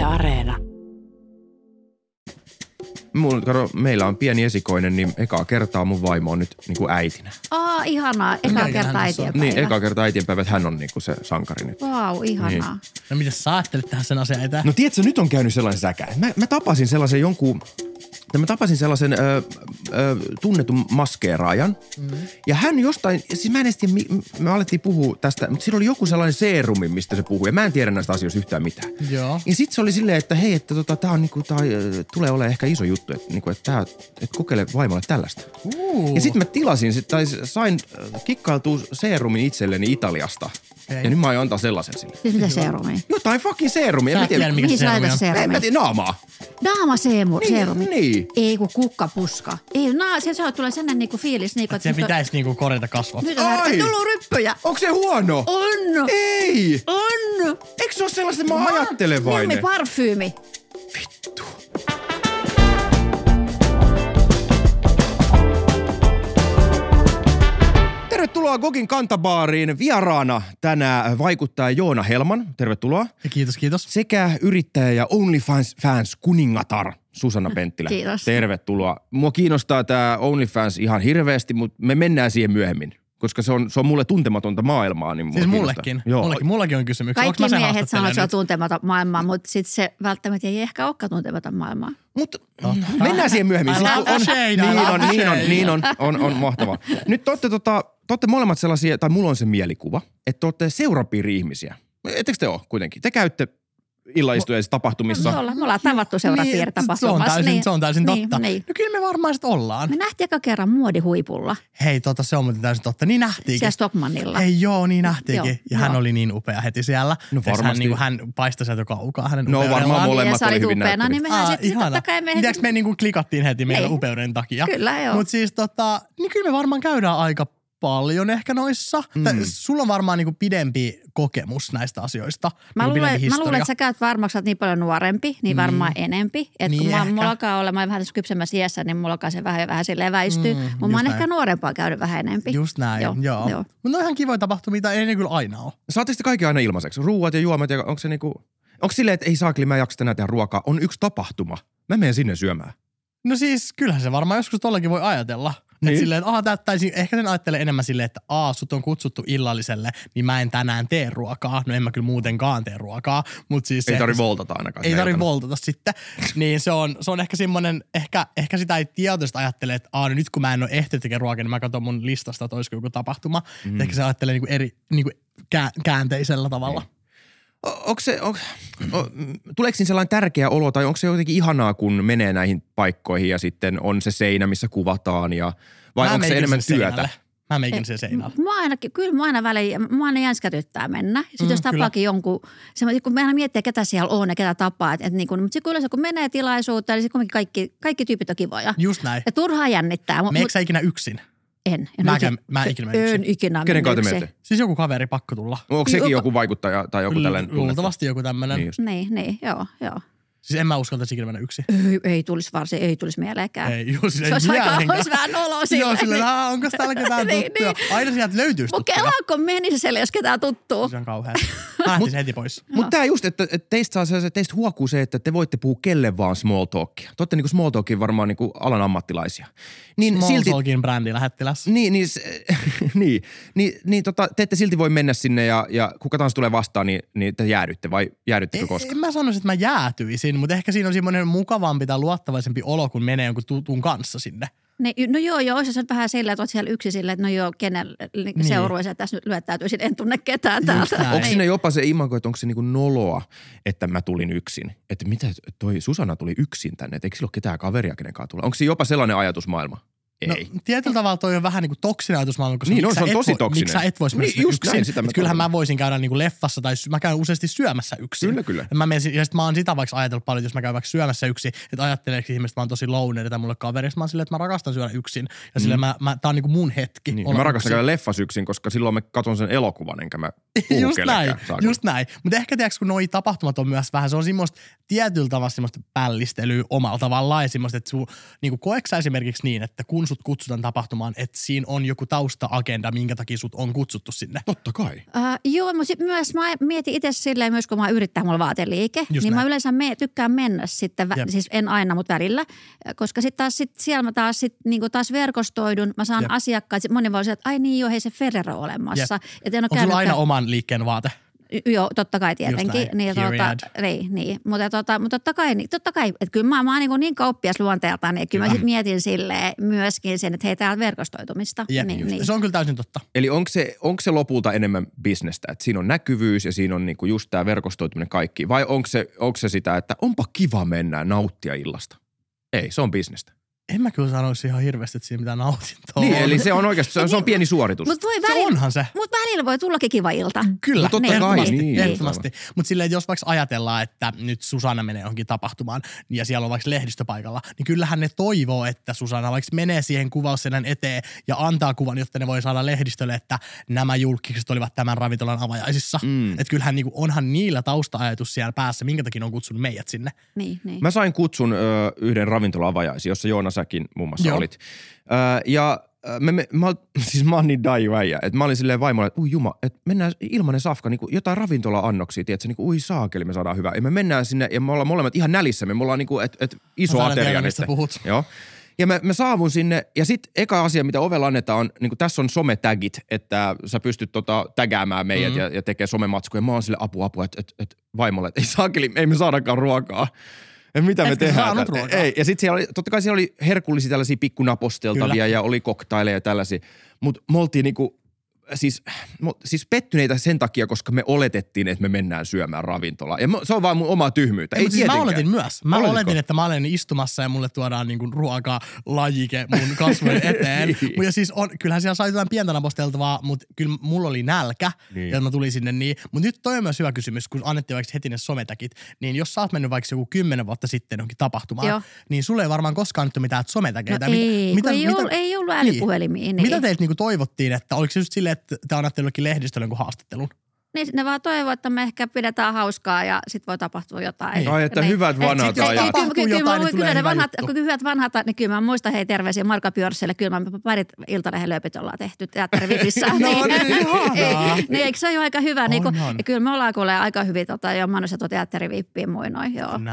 Areena. Meillä on pieni esikoinen, niin ekaa kertaa mun vaimo on nyt niinku äitinä. Ihanaa. Ekaa kertaa äitienpäivä. Niin, ekaa kertaa äitienpäivä, että hän on niinku se sankari nyt. Vau, ihanaa. Niin. No mitä sä ajattelit tähän sen asian eteen? No tiedätkö, nyt on käynyt sellainen säkä. Mä tapasin sellaisen tunnetun maskeeraajan. Ja hän jostain, siis mä en edes tiedä, me alettiin puhua tästä, mutta siinä oli joku sellainen seerumi, mistä se puhui. Ja mä en tiedä näistä asioista yhtään mitään. Joo. Ja sit se oli silleen, että hei, että tää on niinku, tulee olemaan ehkä iso juttu, että niinku, että kokeile vaimolle tällaista. Ja sit mä tilasin, sain kikkailtua seerumin itselleni Italiasta. Okay. Ja nyt mä aion antaa sellaisen sille. Siis mitä seerumia? Jotain fucking seerumia. Sä et tiedä, mikä Mihin se sä seerumi laitat on. seerumia? En mä tiedä, naamaa. Naamaseerumi. Niin. Ei kun kukkapuska. Ei, se tulee sellainen niinku fiilis. Niinku, Että se pitäisi niinku korjata kasvot. Nyt on tullut ryppyjä. Onko se huono? On. Ei. On. Eikö se ole sellaista, että mä oon ajattelevainen? Nimmi parfyymi. Vittu. Tervetuloa Gogin kantabaariin. Vieraana tänään vaikuttaja Joona Helman. Tervetuloa. Kiitos, kiitos. Sekä yrittäjä ja OnlyFans kuningatar Susanna Penttilä. Kiitos. Tervetuloa. Mua kiinnostaa tää OnlyFans ihan hirveästi, mutta me mennään siihen myöhemmin. Koska se on mulle tuntematonta maailmaa. Niin Siis mullekin. Joo. Mullakin on kysymyksiä. Kaikki miehet sanoo, että se on tuntematon maailmaa, mutta sitten se välttämättä ei ehkä olekaan tuntematon maailmaa. Mutta mennään siihen myöhemmin. On mahtavaa. Nyt te ootte molemmat sellaisia, tai mulla on se mielikuva, että te ootte seurapiiri-ihmisiä. Ettekö te ole kuitenkin? Te käytte illaistujeissa tapahtumissa. Me ollaan tavattu seurapiiritapahtumassa. Se on täysin totta. Niin. No kyllä me varmaan sit ollaan. Me nähtiin eka kerran muodihuipulla. Hei, se on muuten täysin totta. Niin nähtiinkin. Siellä Stockmannilla. Ei joo, niin nähtiinkin. Joo, ja hän oli niin upea heti siellä. No varmasti. Hän paistoi sieltä kaukaa hänen No upeudellaan. varmaan molemmat ja oli hyvin upeana, näyttäviä. niin mehän sitten totta kai me... Tiedätkö, me niinku klikattiin heti meidän Niin. upeuden takia. Kyllä, joo. Mutta siis niin kyllä me varmaan käydään aika paljon ehkä noissa. Sulla on varmaan niinku pidempi kokemus näistä asioista. Mä niinku luulen, että sä käyt varmaan, sä oot niin paljon nuorempi, niin varmaan enempi. Että Niin kun ehkä. mulla alkaa olla, mä olen vähän tässä kypsemmässä iässä, niin mulla alkaa se vähän silleen väistyy. Mutta mä oon ehkä nuorempaa käynyt vähän enempi. Just näin, joo. Mutta ne on ihan kivoja tapahtumia, mitä ei ne kyllä aina ole. Saatte sitten kaikki aina ilmaiseksi? Ruuat ja juomat ja onko se niinku... Onko silleen, että ei saakeli, mä en jaksa tänään tehdä ruokaa. On yksi tapahtuma. Mä menen sinne syömään. No siis kyllähän se varmaan joskus tollakin voi ajatella. Niin. Että silleen, että ehkä sen ajattelee enemmän silleen, että sut on kutsuttu illalliselle, niin mä en tänään tee ruokaa. No en mä kyllä muutenkaan tee ruokaa. Mutta siis Ei tarvi voltata ainakaan. Ei tarvi voltata sitten. Niin se on ehkä semmoinen, ehkä sitä ei tietoisesti ajattele, että no nyt kun mä en ole ehtinyt tekemään ruokaa, niin mä katson mun listasta, että olisiko joku tapahtuma. Ehkä se ajattelee niinku eri niinku käänteisellä tavalla. Tuleeko siinä sellainen tärkeä olo tai onko se jotenkin ihanaa, kun menee näihin paikkoihin ja sitten on se seinä, missä kuvataan vai onko se enemmän työtä? Mä meikin sen seinällä. Kyllä aina väliin, mä aina jänskätyttää mennä. Sitten jos tapaakin jonkun, kun me aina miettii, ketä siellä on ja ketä tapaa. Mutta kyllä se kun menee tilaisuuteen, niin kuitenkin kaikki tyypit on kivoja. Just näin. Ja turhaa jännittää. Meikö sä ikinä yksin? En ikinä Kenen kanssa te yksin. menette? Siis joku kaveri pakko tulla. Onko sekin joku vaikuttaja tai joku tällainen? Luultavasti joku tämmöinen. Niin, joo. Siis en mä uskaltaisi ikinä mennä yksin. Ei tulisi mieleenkään. Ei, siis se olisi vähän noloa Joo, silleen, onko täällä ketään tuttuja? Aina sieltä löytyisi tuttuja. Mutta kelaako menisi siellä, jos ketään tuttuu? Se on kauheaa. Mä lähtisin heti pois. Mutta tää just, että teistä huokuu se, että te voitte puhua kelle vaan small talkia. Te ootte niinku small talkin varmaan niinku alan ammattilaisia. Niin small talkin brändilähettiläs. Te ette silti voi mennä sinne ja kuka tahansa tulee vastaan, niin te jäädytte vai jäädyttekö koskaan? En mä sanoisi, että mä jäätyisin, mutta ehkä siinä on semmoinen mukavampi tai luottavaisempi olo, kun menee jonkun tutun kanssa sinne. No joo, olisi se vähän sillä, että olet siellä yksin sillä, että no joo, kenen seuruisi, että tässä nyt lyöttäytyisin, en tunne ketään täältä. Onko siinä jopa se imago, että onko se niinku noloa, että mä tulin yksin? Että mitä toi Susanna tuli yksin tänne, että eikö sillä ole ketään kaveria kenenkaan tulla? Onko se jopa sellainen ajatusmaailma? Ei. No tietyllä tavalla toi on vähän niinku toksinen ajatusmaailma, koska niin, se on tosi toksinen. Miksi sä et vois mennä yksin? Kyllähän mä voisin käydä niinku leffassa tai mä käyn useasti syömässä yksin. Kyllä. Ja sit mä oon sitä vaikka ajatellut paljon, jos mä käyn vaikka syömässä yksin, että ajatteleeko ihmiset, että mä oon tosi loner tai mulle kaveri. Mä oon silleen, että mä rakastan syödä yksin. Ja silleen tää on niinku mun hetki. Niin, mä rakastan käydä leffassa yksin, koska silloin mä katson sen elokuvan, enkä mä puhu Just näin. Mutta ehkä tiedätkö, kun noi tapahtumat on myös vähän, se on semmoista tietyllä tavalla semmoista pällistelyä omalla tavallaan ja semmoista, että niinku koeks sä esimerkiksi niin, että kun kun sut kutsutaan tapahtumaan, että siinä on joku tausta-agenda, minkä takia sut on kutsuttu sinne? Totta kai. Joo, mutta sitten myös mä mietin itse silleen myös, kun mä yrittää mulla vaateliike, Just niin näin. mä yleensä tykkään mennä sitten, siis en aina, mutta välillä, koska sitten taas siellä mä taas niinku taas verkostoidun, mä saan asiakkaat, sit moni voi sanoa, että ai niin joo, hei se Ferrero olemassa. On sulla aina oman liikkeen vaate? Joo, totta kai tietenkin. Niin, mutta totta kai, että kyllä mä oon niin kauppias luonteelta, niin kyllä mä sitten mietin silleen myöskin sen, että hei, tää on verkostoitumista. Niin. Se on kyllä täysin totta. Eli onko se lopulta enemmän bisnestä, että siinä on näkyvyys ja siinä on niinku just tämä verkostoituminen kaikki, vai onko se sitä, että onpa kiva mennä nauttia illasta? Ei, se on bisnestä. En mä kyllä sanoisi ihan hirveästi, että siinä mitään nautintoa Niin, eli se on oikeasti, se on pieni suoritus. Onhan se. Mutta välillä voi tullakin kiva ilta. Kyllä, no totta kai, ehdottomasti. Mutta silleen, jos vaikka ajatellaan, että nyt Susanna menee johonkin tapahtumaan ja siellä on vaikka lehdistöpaikalla, niin kyllähän ne toivoo, että Susanna vaikka menee siihen kuvausseinän eteen ja antaa kuvan, jotta ne voi saada lehdistölle, että nämä julkikset olivat tämän ravintolan avajaisissa. Että kyllähän niinku, onhan niillä tausta-ajatus siellä päässä, minkä takia on kutsunut meidät sinne. Niin. Mä sain kutsun yhden ravintola-avajaisiin, jossa Joona säkin muun muassa olit. Mä oon niin daijuäijä, että mä olin silleen vaimolle, että juma, että mennään ilmanen safka, niin jotain ravintola-annoksia, tiedätkö, niin saakeli, me saadaan hyvää. Ja me mennään sinne ja me ollaan molemmat ihan nälissämme, me ollaan niinku, että iso ateria nyt. Joo. Ja mä saavun sinne ja sit eka asia, mitä ovella annetaan on, niin tässä on sometagit, että sä pystyt tägäämään meidät ja tekee somematskuja. Mä oon sille apua, että vaimolle, että ei saakeli, ei me saadakaan ruokaa. Ja mitä me tehdään? Ei. Ja sitten totta kai siellä oli herkullisia tällaisia pikkunaposteltavia ja oli koktaileja ja tällaisia. Mutta me oltiin niinku, siis pettyneitä sen takia, koska me oletettiin, että me mennään syömään ravintolaan. Ja se on vaan mun oma tyhmyyttä. Ei siis mä oletin myös. Mä oletin, että mä olen istumassa ja mulle tuodaan niinku ruokalajike mun kasvojen eteen. Ja siis kyllähän siellä sai jotain pientä naposteltavaa, mutta kyllä mulla oli nälkä ja mä tulin sinne niin. Mutta nyt toi on myös hyvä kysymys, kun annettiin vaikka heti ne sometäkit, niin jos sä oot mennyt vaikka joku 10 vuotta sitten johonkin tapahtumaan, niin sulle ei varmaan koskaan nyt mitään sometäkeitä. No ei ollut älypuhelimia. Niin. Mitä teiltä niinku toivottiin, että oliko se just silleen, että te annatte jollekin lehdistölle jonkun haastattelun? Niin ne vaan toivoo, että me ehkä pidetään hauskaa ja sit voi tapahtua jotain. Ai, että hyvät vanhat ajat. Kyllä ne hyvät vanhat, niin kyllä mä muistan hei terveisiä Marka Björsselle. Kyllä mä parit Iltalehden lööpit ollaan tehty Teatterivipissä. Niin eikö se ole aika hyvä? Ja kyllä me ollaan kuulee aika hyvin jo mainosettu Teatterivippiin muinoin.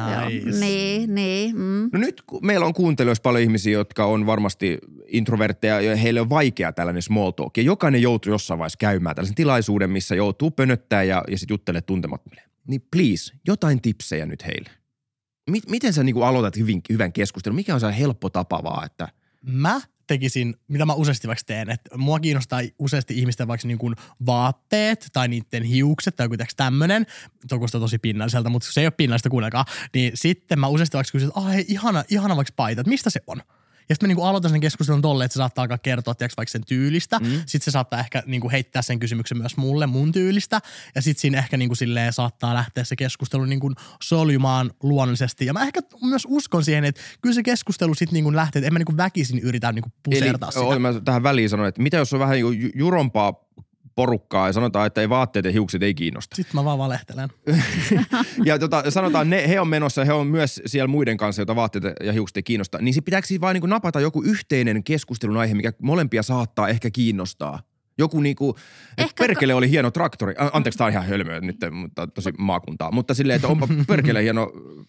Niin. No nyt meillä on kuuntelijoissa paljon ihmisiä, jotka on varmasti introvertteja ja heille on vaikea tällainen small talk. Ja jokainen joutuu jossain vaiheessa käymään tällaisen tilaisuuden, missä joutuu pönöttää ja sitten juttelee tuntemattomille. Niin please, jotain tipsejä nyt heille. Miten sä niinku aloitat hyvän keskustelun? Mikä on se helppo tapa vaan, että... Mä tekisin, mitä mä useasti vaikka teen, että mua kiinnostaa useasti ihmisten vaikka niin kuin vaatteet tai niiden hiukset tai joku tämmönen. Tokusta tosi pinnalliselta, mutta se ei ole pinnallista kuunnelkaa. Niin sitten mä useasti vaikka kysyn, että ihana vaikka paita, että mistä se on? Ja sitten mä niinku aloitan sen keskustelun tolle, että se saattaa alkaa kertoa vaikka sen tyylistä. Sitten se saattaa ehkä niinku heittää sen kysymyksen myös mulle mun tyylistä. Ja sitten siinä ehkä niinku silleen saattaa lähteä se keskustelu niinku soljumaan luonnollisesti. Ja mä ehkä myös uskon siihen, että kyllä se keskustelu sitten niinku lähtee, että en mä niinku väkisin yritä niinku pusertaa sitä. Eli mä tähän väliin sanon, että mitä jos on vähän jurompaa porukkaa ja sanotaan, että ei vaatteet ja hiukset ei kiinnosta. Sitten mä vaan valehtelen. Ja sanotaan, he on menossa, he on myös siellä muiden kanssa, joita vaatteet ja hiukset ei kiinnosta. Niin sitten pitääkö siis vaan niin napata joku yhteinen keskustelun aihe, mikä molempia saattaa ehkä kiinnostaa? Joku niinku, että perkele oli hieno traktori. Anteeksi, tää on ihan hölmöä nyt, mutta tosi maakuntaa. Mutta silleen, että onpa perkele hieno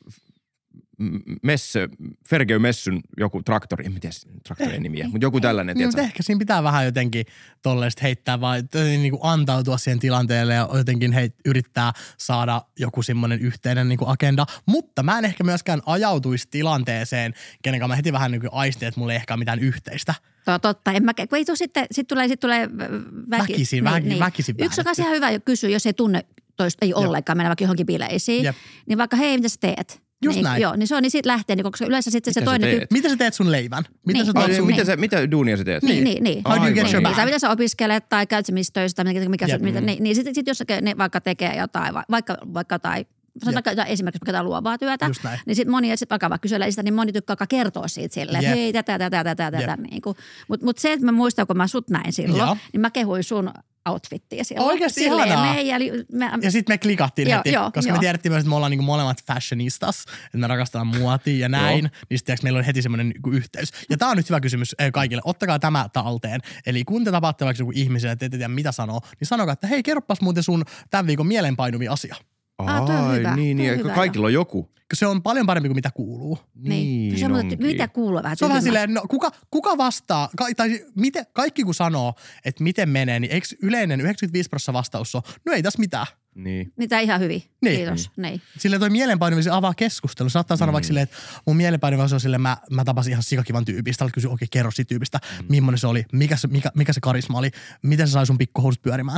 Fergeu Messyn joku traktori, en tiedä traktorien nimiä, mutta joku tällainen. Mutta ehkä siinä pitää vähän jotenkin tolleista heittää vai niinku antautua siihen tilanteelle ja jotenkin yrittää saada joku semmoinen yhteinen niinku agenda. Mutta mä en ehkä myöskään ajautuisi tilanteeseen, kenen kanssa mä heti vähän niinku aistin, että mulla ei ehkä ole mitään yhteistä. Totta. Kun ei sitten tulee väkisin. Yksi on ihan hyvä kysyä, jos ei tunne toista, ei ollenkaan mennä vaikka johonkin bileisiin. Niin vaikka hei, mitä sä teet? Just näin. Joo, niin se on, niin siitä lähtee, koska yleensä sitten se toinen tyyppi. Mitä sä teet sun leivän? Mitä duunia sä teet? Niin. How do you get your bag? Tai mitä sä opiskelet tai käyt sä missä töissä tai mikä niin sitten jos vaikka tekee jotain, vaikka jotain sanotaan esimerkiksi vaikka jotain luovaa työtä, niin sitten moni, vaikka kyselee sitä, niin moni tykkää kertoa siitä silleen, että hei, tätä. Niin mutta se, että mä muistan, kun mä sut näin silloin, niin mä kehuin sun outfittiä silloin. Oikeasti ihanaa. Ja sitten me klikattiin heti, koska me tiedettiin myös, että me ollaan niinku molemmat fashionistas, että me rakastetaan muotia ja näin, niin sitten meillä on heti semmoinen niinku yhteys. Ja tää on nyt hyvä kysymys kaikille. Ottakaa tämä talteen. Eli kun te tapaatte vaikka joku ihmisen, että ette tiedä mitä sanoo, niin sanokaa, että hei, kerropas muuten sun tämän viikon mielenpainuvia asia. Niin, kaikilla on joku. Se on paljon parempi kuin mitä kuuluu. Niin. Se on, mitä kuuluu vähän. Se on vähän silleen, no kuka vastaa, tai kaikki kun sanoo, että miten menee, niin eikö yleinen 95% vastaus on, no ei tässä mitään. Niin. Mitä ihan hyvin. Niin. Kiitos. Niin. Silleen toi mielenpainuvisi avaa keskustelun. Saattaa sanoa vaikka silleen, että mun mielenpainuvisi on silleen, mä tapasin ihan sikakivan tyypistä. Haluat kysyä, okei, kerro siitä tyypistä. Millainen se oli, mikä se karisma oli, miten se sai sun pikkuhousut pyörimään.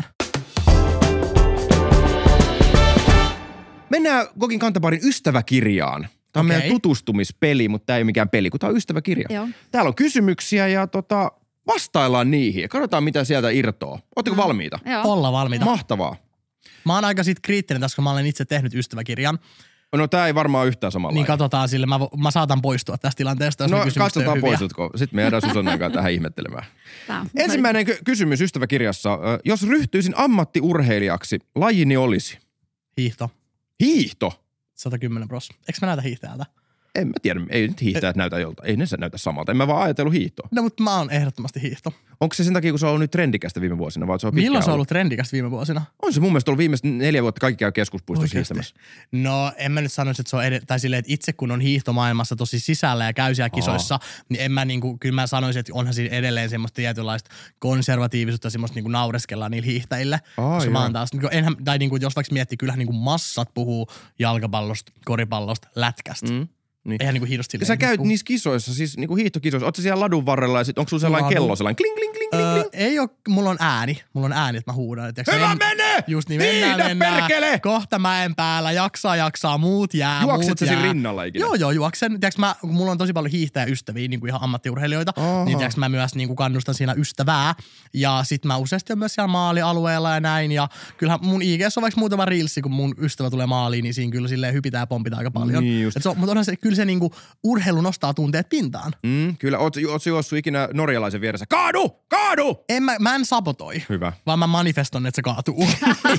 Mennään Kokin Kantaparin ystäväkirjaan. Tämä on meidän tutustumispeli, mutta tämä ei ole mikään peli, kun tämä on ystäväkirja. Joo. Täällä on kysymyksiä ja vastaillaan niihin ja katsotaan, mitä sieltä irtoaa. Ootteko valmiita? Joo. Ollaan valmiita. Mahtavaa. Mä oon aika sit kriittinen tässä, kun mä olen itse tehnyt ystäväkirjan. No tää ei varmaan yhtään samanlainen. Niin katsotaan sille. Mä saatan poistua tästä tilanteesta, jos ne katsotaan poistutko. Sitten me jäädään Susannan kanssa tähän ihmettelemään. Ensimmäinen kysymys ystäväkirjassa. Jos ryhtyisin ammattiurheilijaksi, lajini olisi? Hiihto. Hiihto? 110%. Eikö mä näytä hiihtäjältä? En mä tiedä, ei nyt hiihtäjät näytä jolta. Ei ne näytä samalta. En mä vaan ajatellut hiihtoa. No, mutta mä oon ehdottomasti hiihto. Onko se sen takia, kun se on ollut nyt trendikästä viime vuosina? Vai se on milloin se on ollut trendikästä viime vuosina? On se mun mielestä ollut viimeiset 4 vuotta kaikki käy keskuspuistossa hiihtämässä. No en mä nyt sanoisi, että se on tai silleen, että itse kun on hiihtomaailmassa tosi sisällä ja käy siellä kisoissa, niin en mä kyllä mä sanoisin, että onhan siinä edelleen semmoista tietynlaista konservatiivisuutta, semmoista niinku naureskellaan niillä hiihtäjille. Koska mä oon taas, tai jos vaikka miettii, kyllähän niinku massat puhuu jalkapallosta, koripallosta, lätkästä. Niin. Eihän niinku hiihdosta silleen. Ja sä käyt niissä kisoissa, siis niinku hiihtokisoissa. Oot sä siellä ladun varrella ja sit onko sulla sellainen kello, sellainen kling, kling, kling, kling, kling? Ei oo, mulla on ääni, että mä huudan. Hyvä mene! Just niin, mennään. Perkele! Kohta mäen päällä, jaksaa, muut jää. Juokset sä siinä rinnalla ikinä? Joo, juoksen. Tiedätkö kun mulla on tosi paljon hiihtäjäystäviä, niinku ihan ammattiurheilijoita, niin tiedätkö mä myös niinku kannustan siinä ystävää. Ja sit mä useasti on myös siellä maalialueella ja näin. Ja kyllähän mun IG:ssä on vaikka muutama reelsi, kun mun ystävä tulee maaliin, niin siinä kyllä silleen hypitään ja pompitään aika paljon. Niin mutta onhan se, kyllä se niinku urheilu nostaa tunteet pintaan. Kyllä, oot juossut ikinä norjalaisen vieressä. Kaadu! Mä en sabotoi. Hyvä. Vaan mä manifeston, että se kaatuu.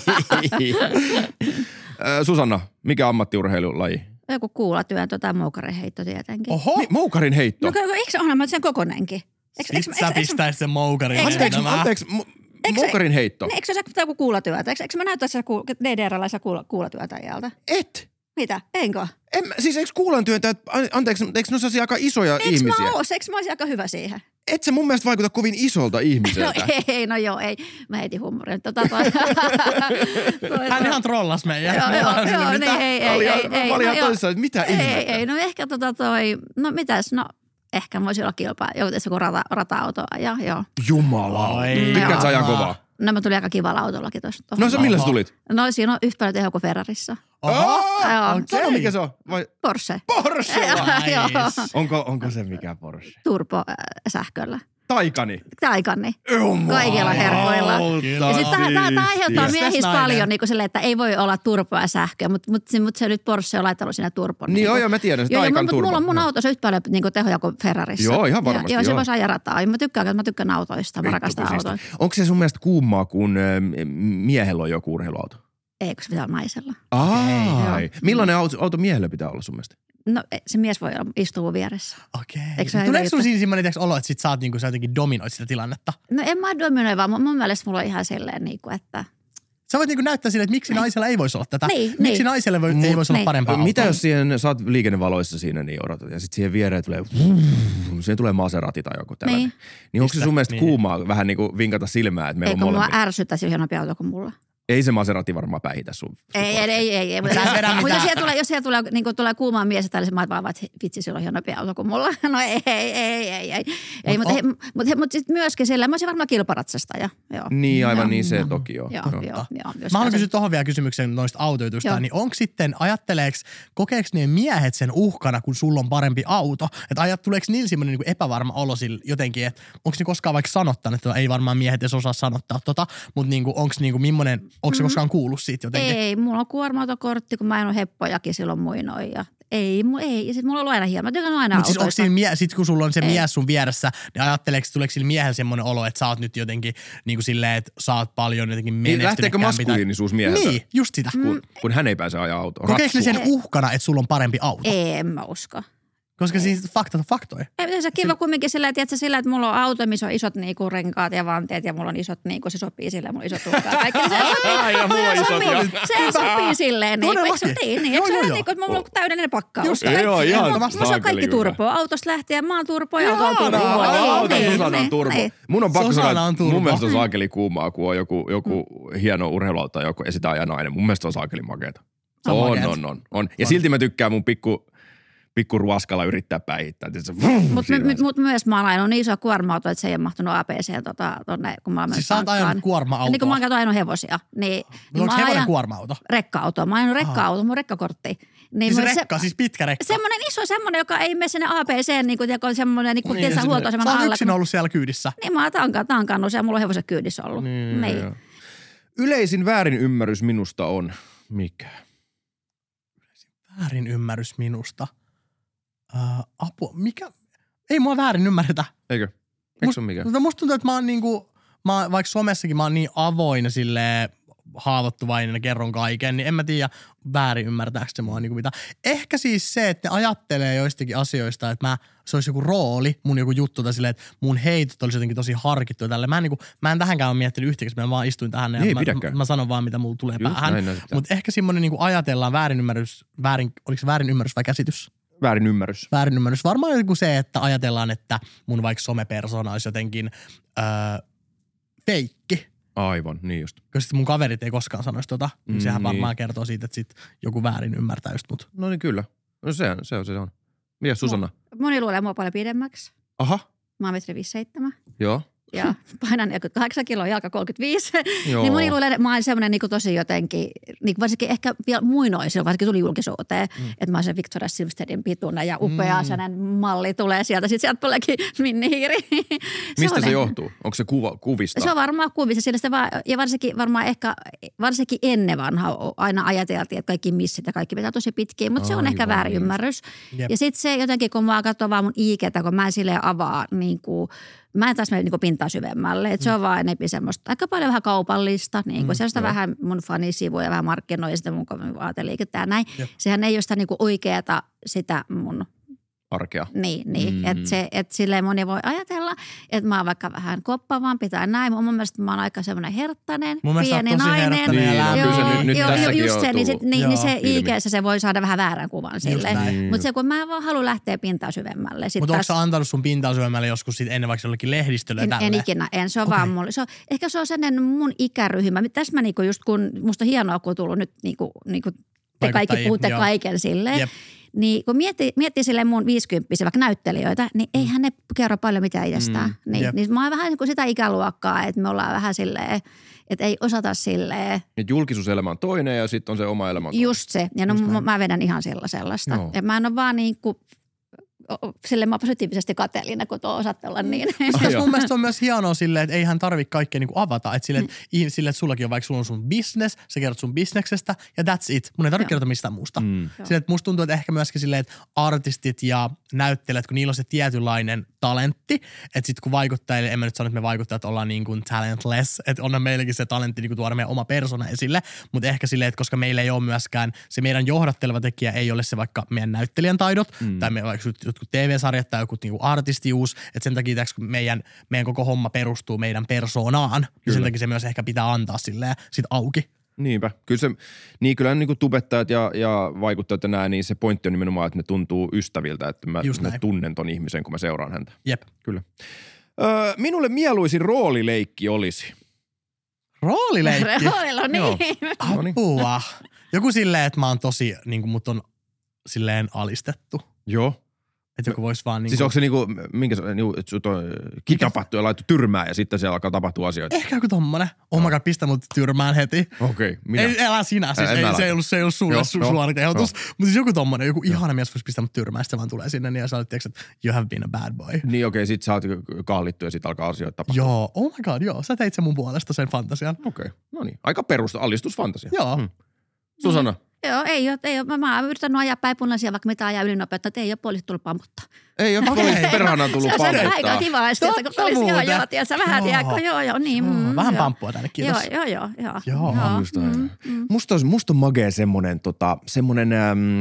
Susanna, mikä ammattiurheilulaji? Joku kuulatyön moukarin heitto tietenkin. Oho! Niin, moukarin heitto? No eikö se onhan sen kokonenkin? Sitten sä pistäis sen moukarin. Anteeksi, moukarin heitto. Eikö se ole joku kuulatyötä? Eikö mä näyttäisi DDR-laisia kuulatyötäjältä? Et? Mitä? Enkö? Siis eikö kuulantyöntäjät, anteeksi, eikö ne ole aika isoja ihmisiä? Eikö mä olisin aika hyvä siihen? Et se mun mielestä vaikuta kovin isolta ihmiseltä. No ei. Mä heitin huumorin. Hän ihan trollas meidän. Joo, ei. Mä olin ihan toisessa, että mitä ihmettä? Ei, no ehkä no mitäs, no ehkä voisi olla kilpaa, joku rata-auto ajaa, joo. Jumala, tykkäätkö sä ajan kovaa? No mä tulin aika kivalla autollakin tuosta. No se millä sä tulit? No siinä on yhtä paljon tehoa kuin Ferrarissa. Sano mikä se on? Porsche. Onko se mikä Porsche? Turbo sähköllä. Taikani. Kaikilla herkoilla. Ja sitten tämä aiheuttaa miehissä paljon niin silleen, että ei voi olla turboa ja sähköä, mutta se nyt Porsche on laittanut siinä turbon. Niin joo, mä tiedän, se Taikan turbo. Mulla on mun autossa yhtä paljon niin tehoja kuin Ferrarissa. Joo, ihan varmasti. Joo, se voisi ajaa rataa. Mä tykkään autoista, mä rakastan autoja. Onko se sun mielestä kuumaa, kun miehellä on joku urheiluauto? Eikö se pitää olla naisella? Millainen auto miehellä pitää olla sun mielestä? No se mies voi istua vieressä. Okei. Tuleeko sun siinä semmoinen olo, että sit sä jotenkin dominoit sitä tilannetta? No en mä dominoi, vaan mun mielestä mulla on ihan silleen että... Sä voit näyttää sille, että miksi naisella ei voisi olla tätä. Miksi naiselle ei voisi olla parempaa autoa? Mitä jos sä oot liikennevaloissa siinä niin odotat ja sit siihen viereen tulee Maserati tai joku tällainen. Niin onko se sun mielestä kuumaa vähän niinku vinkata silmää, että meillä on molemmat? Eikö mua ärsyttäisi hienompia autoa kuin mulla? Ei se Maserati varmaan päihitä sun. Ei. Mutta jos siellä tulee kuumaa mies ja tällaisen maat vaan, että vitsi, sillä on hienompi auto kuin mulla. No ei. Mutta sitten myöskin sillä, mä olisin varmaan kilparatsastaja. Niin, aivan niin se toki joo. Mä haluan kysyä tuohon vielä kysymyksen noista autojutuista, niin onko sitten, kokeeko ne miehet sen uhkana, kun sulla on parempi auto? Että tuleeko niillä semmoinen niin epävarma olo jotenkin, että onko ne koskaan vaikka sanottanut, että ei varmaan miehet edes osaa sanottaa mutta onko millainen Onko se koskaan kuullut siitä jotenkin? Ei, mulla on kuorma-autokortti, kun mä en ole heppojakin silloin muinoin ja ei. Ja sit mulla on ollut aina hieno. Mä tykkään aina autoista. Mutta siis sit kun sulla on se mies sun vieressä, niin ajatteleeko, tuleeko sillä miehellä semmoinen olo, että sä oot nyt jotenkin niin kuin silleen, että sä oot paljon jotenkin menestynyt. Lähteekö maskuliinisuus mieheltä? Niin, just sitä. Kun hän ei pääse ajaa autoa. Kokeeko sen uhkana, että sulla on parempi auto? En mä usko. Koska siis faktoja. Ei, se kiva kumminkin sillä, että mulla on auto, missä on isot niinku renkaat ja vanteet ja mulla on isot, niinku se sopii silleen, mulla on isot uhkaat. Kaikki se sopii silleen. Niin, eikö se ole niin, että mulla on täydellinen pakkaus. Joo, ihan mulla on kaikki turpoa. Autosta lähtien mä oon turpoa ja auto on turpoa. Susanna on turpo. Mun on pakko sanoa, että mun mielestä on saakeli kuumaa, kun on joku hieno urheiluauto, joku ja sitä ajaa nainen. Mun mielestä on saakeli makeeta. On. Ja silti mä tykkään mun pikku ruoskalla yrittää päihittää. Mutta myös mä oon ajanut niin iso kuorma-auto, että se ei ole mahtunut ABC:n tonne, kun mä oon mennyt siis sä oot ajanut kuorma-autoa? Niin kun mä oon ajanut hevosia. Niin, onko hevonen kuorma-auto? Rekka-auto. Mä oon ajanut rekka-auto, mun rekkakortti. Niin siis rekka, siis pitkä rekka? Semmoinen iso, semmoinen, joka ei mene sinne ABC:n, niin kuin semmoinen, niin kuin tietsä huoltoaseman alla. Sä oot yksin ollut siellä kyydissä? Niin mä oon tankannut siellä, mulla on hevoset kyydissä ollut. Niin. Yleisin väärinymmärrys minusta on mikä? Väärinymmärrys minusta? Apua, mikä? Ei mua väärin ymmärretä. Eikö? Eikö se ole mikään? Mutta musta tuntuu, että mä oon niinku, vaikka somessakin mä oon niin avoin ja silleen haavoittuvainen ja kerron kaiken, niin en mä tiedä väärin ymmärtääkö se mua niinku mitä. Ehkä siis se, että ne ajattelee joistakin asioista, että se olisi joku rooli, mun joku juttu tai silleen, että mun heitot olisi jotenkin tosi harkittu ja tälleen. Mä en tähänkään ole miettinyt yhtäkään, mä vaan istuin tähän ja mä sanon vaan, mitä mulla tulee päähän. Mutta ehkä semmoinen niinku ajatellaan oliko se väärinymmärrys vai käsitys? Väärinymmärrys. Varmaan joku se, että ajatellaan, että mun vaikka somepersona olisi jotenkin feikki. Aivan, niin just. Koska mun kaverit ei koskaan sanoisi niin sehän varmaan kertoo siitä, että sit joku väärin ymmärtää just mut. No niin kyllä. No se on. Mitäs Susanna? Moni luulee mua paljon pidemmäksi. Aha. Mä oon 1,57 m. Joo. Ja painan 48 kiloa, jalka 35. Niin moni luulee, että mä oon semmoinen niin tosi jotenkin, niin varsinkin ehkä vielä muinoisilla, varsinkin tuli julkisuuteen, että mä oon sen Victoria Silvsterin pituinen ja upea sellainen malli tulee sieltä. Sitten sieltä tuleekin Minni Hiiri. Mistä se johtuu? Onko se kuvista? Se on varmaan kuvista. Ja varsinkin ennen vanhaa aina ajateltiin, että kaikki missit ja kaikki pitää tosi pitkiä, mutta se on ehkä väärinymmärrys. Ja sitten se jotenkin, kun mä katsoo vaan mun IG:tä, kun mä en silleen avaa niin kuin mä en taas mene niin pintaa syvemmälle. Että se on vaan enempi semmoista aika paljon vähän kaupallista. Niin kuin sellaista vähän mun fanisivuja, vähän markkinoja, sitä mun vaateliikettä ja näin. Sehän ei ole sitä niin oikeata sitä mun arkea. Niin. Että silleen moni voi ajatella, että mä oon vaikka vähän koppavampi tai näin. Mun mielestä mä oon aika semmoinen herttainen, pieni nainen. Nyt tässäkin just se, niin se ilmi. IG:ssä se voi saada vähän väärän kuvan silleen. Mutta se kun mä en vaan halua lähteä pintaa syvemmälle. Mutta onko sä antanut sun pintaa syvemmälle joskus sit ennen vaikka jollekin lehdistölle tälle? En ikinä, se on vaan mulle. Ehkä se on sellainen mun ikäryhmä. Tässä mä niinku just kun, musta on hienoa, kun on tullut nyt niinku te kaikki puhutte kaiken silleen. Jep. Niin kun miettii silleen mun 50 vaikka näyttelijöitä, niin eihän ne kerro paljon mitään itsestään. Niin mä oon vähän niin kuin sitä ikäluokkaa, että me ollaan vähän silleen, että ei osata silleen. Että julkisuuselämä on toinen ja sitten on se oma elämä on toinen. Just se. Ja mä vedän ihan sellaista. No. Ja mä en ole vaan niin kuin silleen mä positiivisesti kateellinen, kun tuo osaat olla niin. Mun mielestä on myös hienoa silleen, että eihän tarvitse kaikkea niinku avata. Että silleen, että sullakin on vaikka sulla on sun business, sä kerrot sun bisneksestä ja that's it. Mun ei tarvitse kertoa mistään muusta. Silleen, että musta tuntuu, että ehkä myöskin silleen, että artistit ja näyttelijät, kun niillä on se tietynlainen talentti, että sit kun vaikuttajille, en mä nyt sano, että me vaikuttajat ollaan niin kuin talentless, että onhan meilläkin se talentti niin kuin tuoda meidän oma persona esille, mutta ehkä silleen, että koska meillä ei ole myöskään, se meidän johdatteleva tekijä ei ole se vaikka meidän näyttelijän taidot, tai me vaikka jotkut TV-sarjat tai joku niinku artistius, että sen takia kun meidän koko homma perustuu meidän persoonaan, niin sen takia se myös ehkä pitää antaa silleen sit auki. Niinpä. Kyllä niin kuin tubettajat ja vaikuttajat ja nää, niin se pointti on nimenomaan, että ne tuntuu ystäviltä, että mä tunnen ton ihmisen, kun mä seuraan häntä. Jep. Kyllä. Minulle mieluisin roolileikki olisi. Roolileikki? Niin. Apua. Joku silleen, että mä oon tosi, niin kuin mut on silleen alistettu. Joo. Että joku voisi vaan niinku... Siis onko se niinku, minkä se että sut on kidnappattu ja laittu tyrmään ja sitten siellä alkaa tapahtua asioita? Ehkä joku tommonen. Oh my god, pistä mut tyrmään heti. Okei, minä. Ei, älä sinä, siis se ei ollut sulle suora kehotus. Mutta siis joku tommonen, joku ihana mies voisi pistää mut tyrmään, sitten se vaan tulee sinne ja sä olet, että you have been a bad boy. Niin okei, sit sä oot kahlittu ja sit alkaa asioita tapahtua. Joo, oh my god, joo. Sä teit sen mun puolesta sen fantasian. Okei, no niin. Aika perusta, alistusfantasia. Joo. Susanna? Joo, ei ole. Mä oon yrittänyt ajaa päin punaisia, vaikka mitä ajaa ylinopeutta, että ei ole poliisi tullut pamputtaa. Ei ole poliisi perhana tullut pamputtaa. Se on aika kiva, että kun poliisi, joo, tiedätkö, vähän tiedätkö, joo, niin. Vähän pamppua tänne, kiitos. Joo. Musta on magea semmonen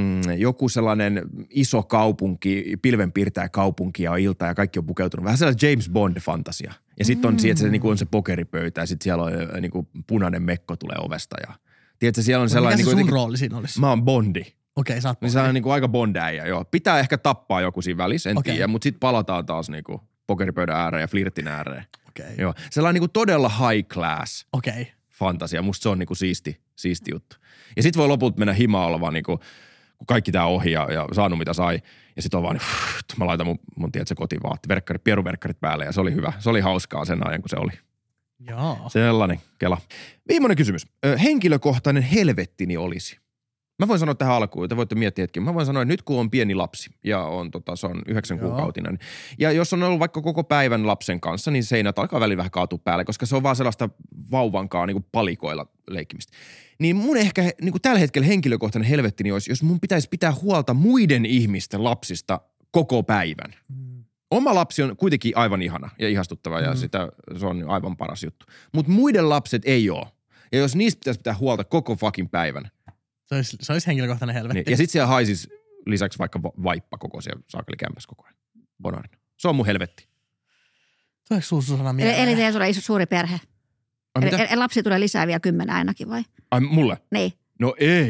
joku sellainen iso kaupunki, pilvenpiirtäjä kaupunki ja ilta ja kaikki on pukeutunut. Vähän sellainen James Bond-fantasia. Ja sitten on että se niinku on se pokeripöytä ja sitten siellä on niinku punainen mekko tulee ovesta ja tiedätkö, siellä on sellainen... Mikä se sun rooli siinä olisi? Mä oon Bondi. Okei, sä oot Bondi. Se on niinku aika Bond-äijä, joo. Pitää ehkä tappaa joku siinä välissä, en tiedä, mutta sitten palataan taas niinku pokeripöydän ääreen ja flirtin ääreen. Okei. Joo. Sellainen niinku todella high class fantasia. Musta se on niinku siisti juttu. Ja sit voi lopulta mennä himaan vaan niinku, kun kaikki tää ohi ja saanut mitä sai. Ja sit on vaan mä laitan mun tiedätkö, kotivaatti, pieruverkkarit päälle ja se oli hyvä. Se oli hauskaa sen ajan, kun se oli. Joo. Sellainen, kela. Viimeinen kysymys. Henkilökohtainen helvettini olisi. Mä voin sanoa tähän alkuun, te voitte miettiä hetken. Mä voin sanoa, että nyt kun on pieni lapsi ja se on 9 kuukautinen. Ja jos on ollut vaikka koko päivän lapsen kanssa, niin seinät alkaa välillä vähän kaatua päälle, koska se on vaan sellaista vauvankaan niin kuin palikoilla leikkimistä. Niin mun ehkä niin kuin tällä hetkellä henkilökohtainen helvettini olisi, jos mun pitäisi pitää huolta muiden ihmisten lapsista koko päivän. Oma lapsi on kuitenkin aivan ihana ja ihastuttava ja se on aivan paras juttu. Mutta muiden lapset ei ole. Ja jos niistä pitäisi pitää huolta koko fucking päivän. Se olisi henkilökohtainen helvetti. Niin. Ja sit siellä haisisi lisäksi vaikka vaippa koko siellä saakelikämpässä koko ajan. Bonaarina. Se on mun helvetti. Tuleeko Susanna mieleen? Eli teillä tulee suuri perhe. Eli lapsi tulee lisää vielä 10 ainakin vai? Ai mulle? Niin. No ei.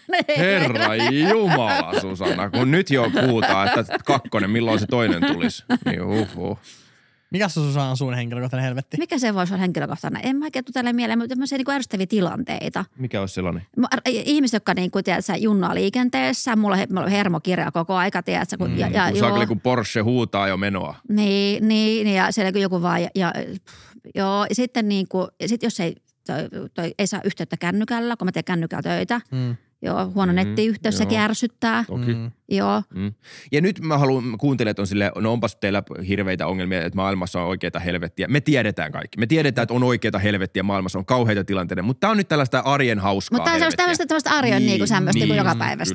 Herra Jumala, Susanna. Kun nyt jo puhutaan, että 2, milloin se toinen tulisi. Niin Mikä se Susanna on sun henkilökohtainen helvetti? Mikä se voisi olla henkilökohtainen? En mä oikein tule tälle mieleen, mutta tämmöisiä niin ärsyttäviä tilanteita. Mikä olisi sellainen? Ihmiset, jotka niin kuin, tiedätkö, junnaa liikenteessä. Mulla on hermokirja koko aika, tiedätkö. Kun Porsche huutaa jo menoa. Niin ja siellä joku vaan. Ja sitten niin kuin, sit jos ei saa yhteyttä kännykällä, kun mä teen kännykällä töitä. Joo, huono nettiyhteys, sekin ärsyttää. Toki. Joo. Ja nyt mä haluan, kuuntelijat on silleen, no onpas teillä hirveitä ongelmia, että maailmassa on oikeita helvettiä. Me tiedetään kaikki. Me tiedetään, että on oikeita helvettiä maailmassa, on kauheita tilanteita, mutta tää on nyt tällaista arjen hauskaa mutta tämä on tämmöistä arjen niin, semmoista niin, joka päivästä.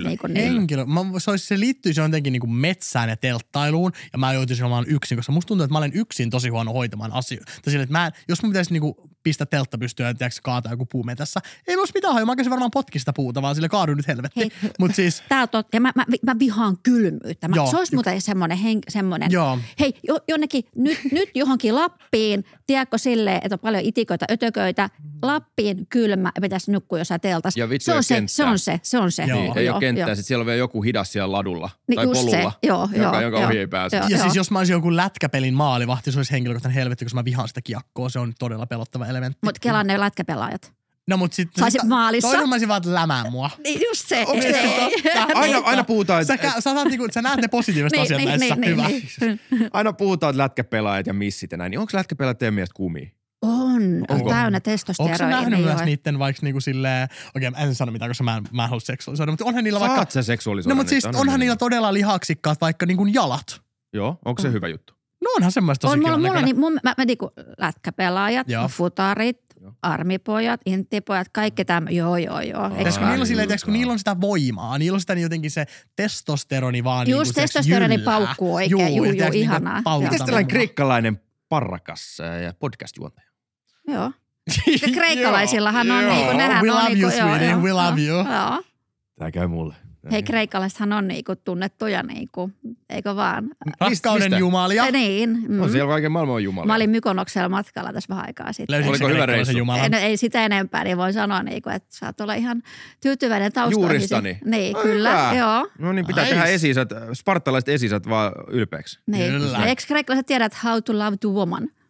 Se liittyisi jotenkin niin kuin metsään ja telttailuun ja mä joutuisin olemaan yksin, koska musta tuntuu, että mä olen yksin tosi huono hoitamaan asioita. Jos mun pitäisi niin kuin pistää teltta pystyyn ja tiedätkö, kaataa joku puu metässä, ei musta mitään hajua. Mä käsin varmaan potkista puuta, vaan sille kaadu nyt helvetti. Mut siis... Tää on totta. Ja mä vihaan kylmyyttä. Se olisi muuten semmoinen. Hei, jonnekin nyt johonkin Lappiin, tiedätkö silleen, että on paljon itikoita, ötököitä. Lappiin kylmä ja pitäisi nukkua jossain teltassa. Ja vittu se on se. Niin, ei ole kenttää. Sitten siellä on vielä joku hidas siellä ladulla tai polulla, jonka ohi ei pääse. Ja siis jos mä olisin joku lätkäpelin maalivahti, se olisi henkilökohtainen helvetti, koska mä vihaan sitä kiekkoa. Se on todella pelottava elementti. Mutta kelaan ne lätkäpelaajat. No mut sit... Saisit maalissa. Toinen mä olisin vaan lämään mua. Niin just se. Aina puhutaan... Sä näet ne positiiviset asiat näissä. Hyvä. Aina puhutaan, että lätkäpelaajat ja missit ja näin. Niin onko lätkäpelaajat teidän mielestä kumia? On täynnä testosteroidia. Onko sä nähnyt myös niitten vaikka niinku silleen, okei mä en sano mitään, koska mä en halua seksuaalisoida, mutta onhan niillä vaikka... Saat sä seksuaalisoida? No mutta siis onhan niillä todella lihaksikkaat vaikka niinku jalat. Joo, onko se hyvä juttu? No onhan semmoista tosi kivan näköinen. Mä niinku lätkäpelaajat, futarit, armipojat, inttipojat, kaikki tämä, joo. Kun niillä on sitä voimaa, niillä on sitä jotenkin se testosteroni vaan just niin testosteroni paukkuu oikein, juu, ihanaa. Mitäs tällainen kreikkalainen parrakas ja podcast-juontaja? Joo. Kreikkalaisillahan on niinku, nehän we on love niinku, you, sweetie, we love you. Joo. Tää käy mulle. Hei, kreikkalaisethan on niinku tunnettuja niinku, eikö vaan? Rakkauden jumalia. Niin. On siellä kaiken maailman jumalia. Mä olin Mykonoksella matkalla tässä vähän aikaa sitten. Oliko hyvä reissu? Ei sitä enempää, niin voin sanoa, niinku, että saat olla ihan tyytyväinen taustoihin. Juuristani. Niin, kyllä, joo. No niin, pitää tehdä esisät, spartalaiset esisät vaan ylpeäksi. Niin. Eikö kreikkalaiset tiedä, että how to love to woman?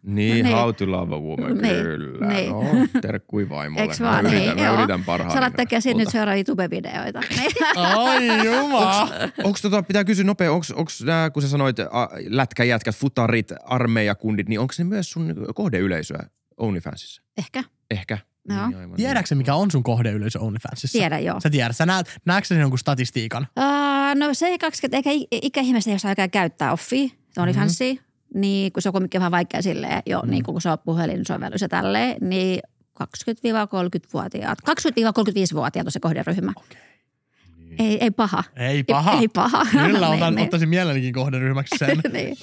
Niin, How to Love a Woman, kyllä. Niin. No, terkkui vaimolle. Eiks vaan niin? Mä yritän parhaani. Sä alat tekee siitä nyt seuraavia YouTube-videoita. Ai jumala. Onks pitää kysyä nopea, onks nää, kun sä sanoit lätkäjätkät, futarit, armeijakundit, niin onks ne myös sun kohdeyleisöä OnlyFansissa? Ehkä. Joo. Niin, Tiedätkö mikä on sun kohdeyleisö OnlyFansissa? Tiedän, joo. Sä tiedät. Näetkö sen jonkun statistiikan? No se 20, eikä ikäihmistä, jos aikaa käyttää Offia, OnlyFansia, niin kun se on kuitenkin vähän vaikea silleen jo, niin kun se on puhelinsovellus ja tälleen, niin 20-30-vuotiaat, 20-35-vuotiaat on se kohderyhmä. Okay. Ei paha. Ei paha. Kyllä, ottaisin mielelläkin kohderyhmäksi sen. Niin.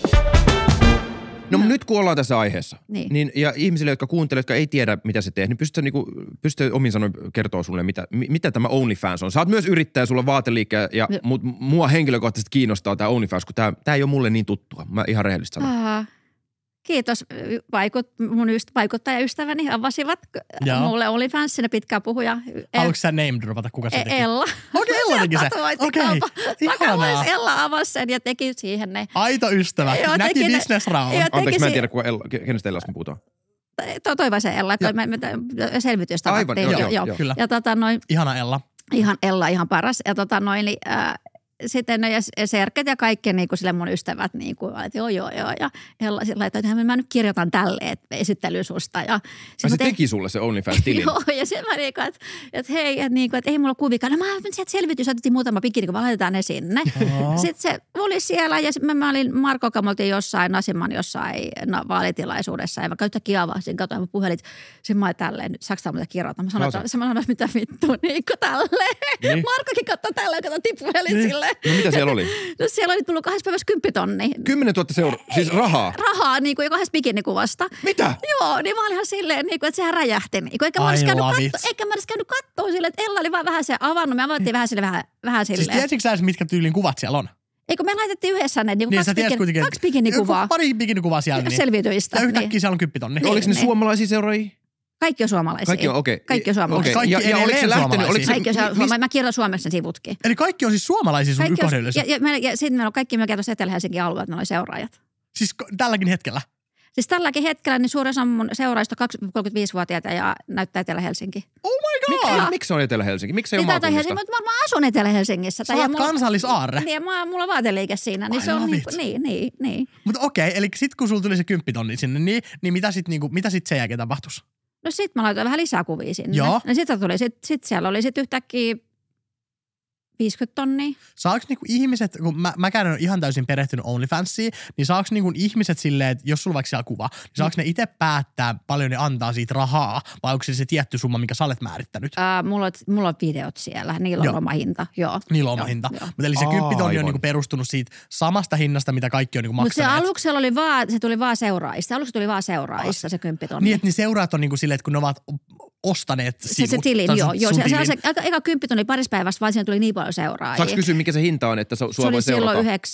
No nyt kun ollaan tässä aiheessa, niin ja ihmisille, jotka kuuntelee, jotka ei tiedä, mitä se teet, niin pystytkö omin sanoin kertoa sulle, mitä tämä OnlyFans on? Sä oot myös yrittäjä, sulla on vaateliike, mutta mua henkilökohtaisesti kiinnostaa tämä OnlyFans, kun tämä ei ole mulle niin tuttua. Mä ihan rehellisesti sanon. Kiitos. Mun vaikuttajaystäväni avasivat mulle OnlyFans, sinne pitkään puhuja. Haluatko sä name dropata, kuka se teki? Ella. Okei, Ella teki se. Okei, ihanaa. Ella avasi sen ja teki siihen ne. Aito ystävä. Näki business-raamon. Anteeksi, mä en tiedä, kenestä Ellasta me puhutaan. Toivaisen Ella, selvitystä. Aivan, joo. Kyllä. Ja ihana Ella. Ihan Ella, ihan paras. Ja sitten ne serket ja kaikki niin kuin sille mun ystävät niin kuin, että joo. Ja Ella sillä että mä nyt kirjoitan tälleen esittely susta. Ja se teki sulle se OnlyFans-tilin? Joo, ja se mä niin kuin, että hei, että ei mulla kuvikaan. No mä sieltä selvitys, otettiin muutama bikini, kun laitetaan ne sinne. Sitten se oli siellä ja mä olin Marko, joka me oltiin jossain vaalitilaisuudessa. Ja vaikka yhtäkkiä avasin, katsoin mun puhelit. Sitten mä olin tälleen, nyt saaks tää muuta kirjoittaa? Mä sanoin, että mitä vittua, niin kuin tälleen. Niin. Markokin katsoi tälleen, katsottiin puhelin silleen. No mitä siellä oli? No siellä oli tullut 2 päivässä 10 000. 10 000 siis rahaa? Rahaa, niin kuin 2 bikinikuvasta. Mitä? Joo, niin mä olin ihan silleen, niin kuin, että sehän räjähti. Niin kuin, eikä mä edes käynyt katsoa silleen, että Ella oli vaan vähän se avannut. Me avattiin vähän silleen. Siis tiesitkö sä, mitkä tyylin kuvat siellä on? Eikö me laitettiin yhdessä ne, niin 2 bikinikuvaa. Pari bikinikuvaa siellä. Selvityistä. Ja yhtäkkiä siellä on 10 000. Oliko ne suomalaisia seuraajia? Kaikki on suomalaisia. Kaikki on, okei. Kaikki on suomalaisia. Okay. Ja oliko se lähtenyt? Kaikki on suomalaisia. Mä kirjoitan suomeksi sen sivutkin. Eli kaikki on siis suomalaisia sun kohdeyleisö? Ja sitten meillä on kaikki melkein tuossa Etelä-Helsingin alueella, että meillä oli seuraajat. Siis tälläkin hetkellä? Siis tälläkin hetkellä niin suurin osa mun seuraajista 35-vuotiaita ja näyttää Etelä-Helsinki. Oh my god! Miksi on Etelä-Helsinki? Miksi ei ole maakunnista? Mä asun Etelä-Helsingissä. Sä oot kansallisaarre. Niin, mulla on vaateliike siinä. Niin se on niin. Mutta okei, eli sit kun sulla tuli se 10 000 sinne, niin mitä sit sen jälkeen tapahtuisi? No sit mä laitoin vähän lisää kuvia sinne. Joo. No sit siellä oli sit yhtäkkiä 50 000. Saaks niinku ihmiset, kun mäkään en ole ihan täysin perehtynyt OnlyFansiin, niin saaks niinku ihmiset silleen, että jos sulla vaikka siellä kuva, niin saaks ne itse päättää paljon ne antaa siitä rahaa, vai onko se tietty summa, minkä sä olet määrittänyt? Mulla on videot siellä, niillä on oma hinta, joo. Niillä on oma hinta. Mutta eli se 10 000 on niinku perustunut siitä samasta hinnasta, mitä kaikki on niinku maksaneet. Mutta se aluksella se tuli vaan seuraajista. Aluksi tuli vaan seuraajista se 10 000. Niin, että ne seuraat on niinku silleen, että kun ne ovat ostaneet sivut. Se tilin, joo. Se eka 10 000 parissa päivässä, vaan siinä tuli niin paljon seuraajia. Saanko kysyä, mikä se hinta on, että sua voi seurata? Se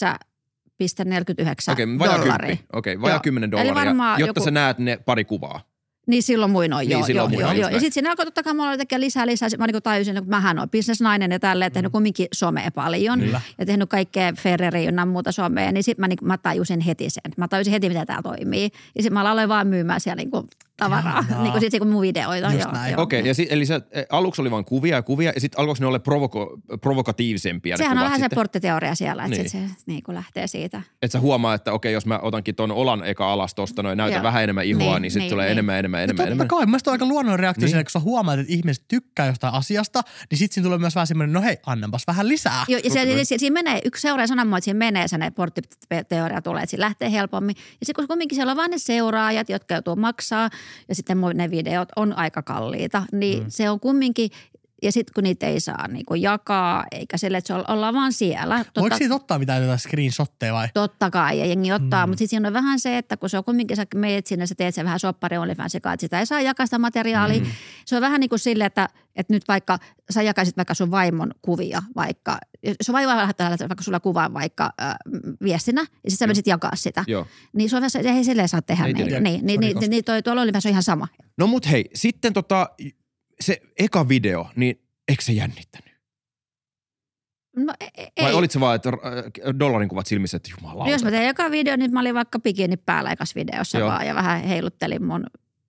oli silloin 9,49 dollaria. Okei, vajaa $10, jotta sä näet ne pari kuvaa. Niin silloin muinoin, joo. Ja sitten siinä alkoi totta kai mulla tekee lisää. Mä niin tajusin, että mähän olen bisnesnainen ja tälleen, tehnyt kumminkin somea paljon. Kyllä. Ja tehnyt kaikkea Ferrari ja muuta somea. Niin sitten mä tajusin heti sen. Mä tajusin heti, miten tämä toimii. Ja sitten mä aloin vaan myymään siellä niinku tavaraa, niin kuin sitten mun videoita. Okei, eli aluksi oli vain kuvia ja sitten alkoiko ne olla provokatiivisempia? Sehän on vähän se porttiteoria siellä, että niin. Sitten se niin kuin lähtee siitä. Että sä huomaa, että okei, jos mä otankin ton olan eka alas tosta noin, näytän vähän enemmän ihoa, niin sitten tulee enemmän. Totta kai, mun mielestä on aika luonnollinen reaktio siinä, kun sä huomaat, että ihmiset tykkää jostain asiasta, niin sitten siinä tulee myös vähän semmoinen, no hei, annanpas vähän lisää. Joo, ja siinä menee, yksi seuraaja sanoo, että siinä menee se porttiteoria tulee, että siinä lähtee helpommin. Ja sitten kun kumminkin siellä on vaan ne seuraajat, jotka joutuu maksaa, ja sitten ne videot on aika kalliita, niin se on kumminkin, ja sitten kun niitä ei saa niinku jakaa, eikä sille, että se ollaan vaan siellä. Voiko siitä ottaa mitään jotain screenshotteja vai? Totta kai, ja jengi ottaa, mutta sitten siinä on vähän se, että kun se on kumminkin, sä meet sinne, sä teet sen vähän soppari OnlyFansikaan, että sitä ei saa jakaa sitä materiaalia. Se on vähän niin kuin silleen, että nyt vaikka sä jakaisit vaikka sun vaimon kuvia, vaikka, sun vaimo lähettää vaikka sulla kuvaa vaikka viestinä, ja sitten sä menisit jakaa sitä. Joo. Niin se ei silleen saa tehdä niin tuolla OnlyFans on ihan sama. No mut hei, sitten se eka video, niin eikö se jännittänyt? No, Vai olit se vaan, että dollarin kuvat silmissä, että jumalauta? Jos mä tein joka video, niin mä olin vaikka bikini päällä ekas videossa vaan ja vähän heiluttelin mun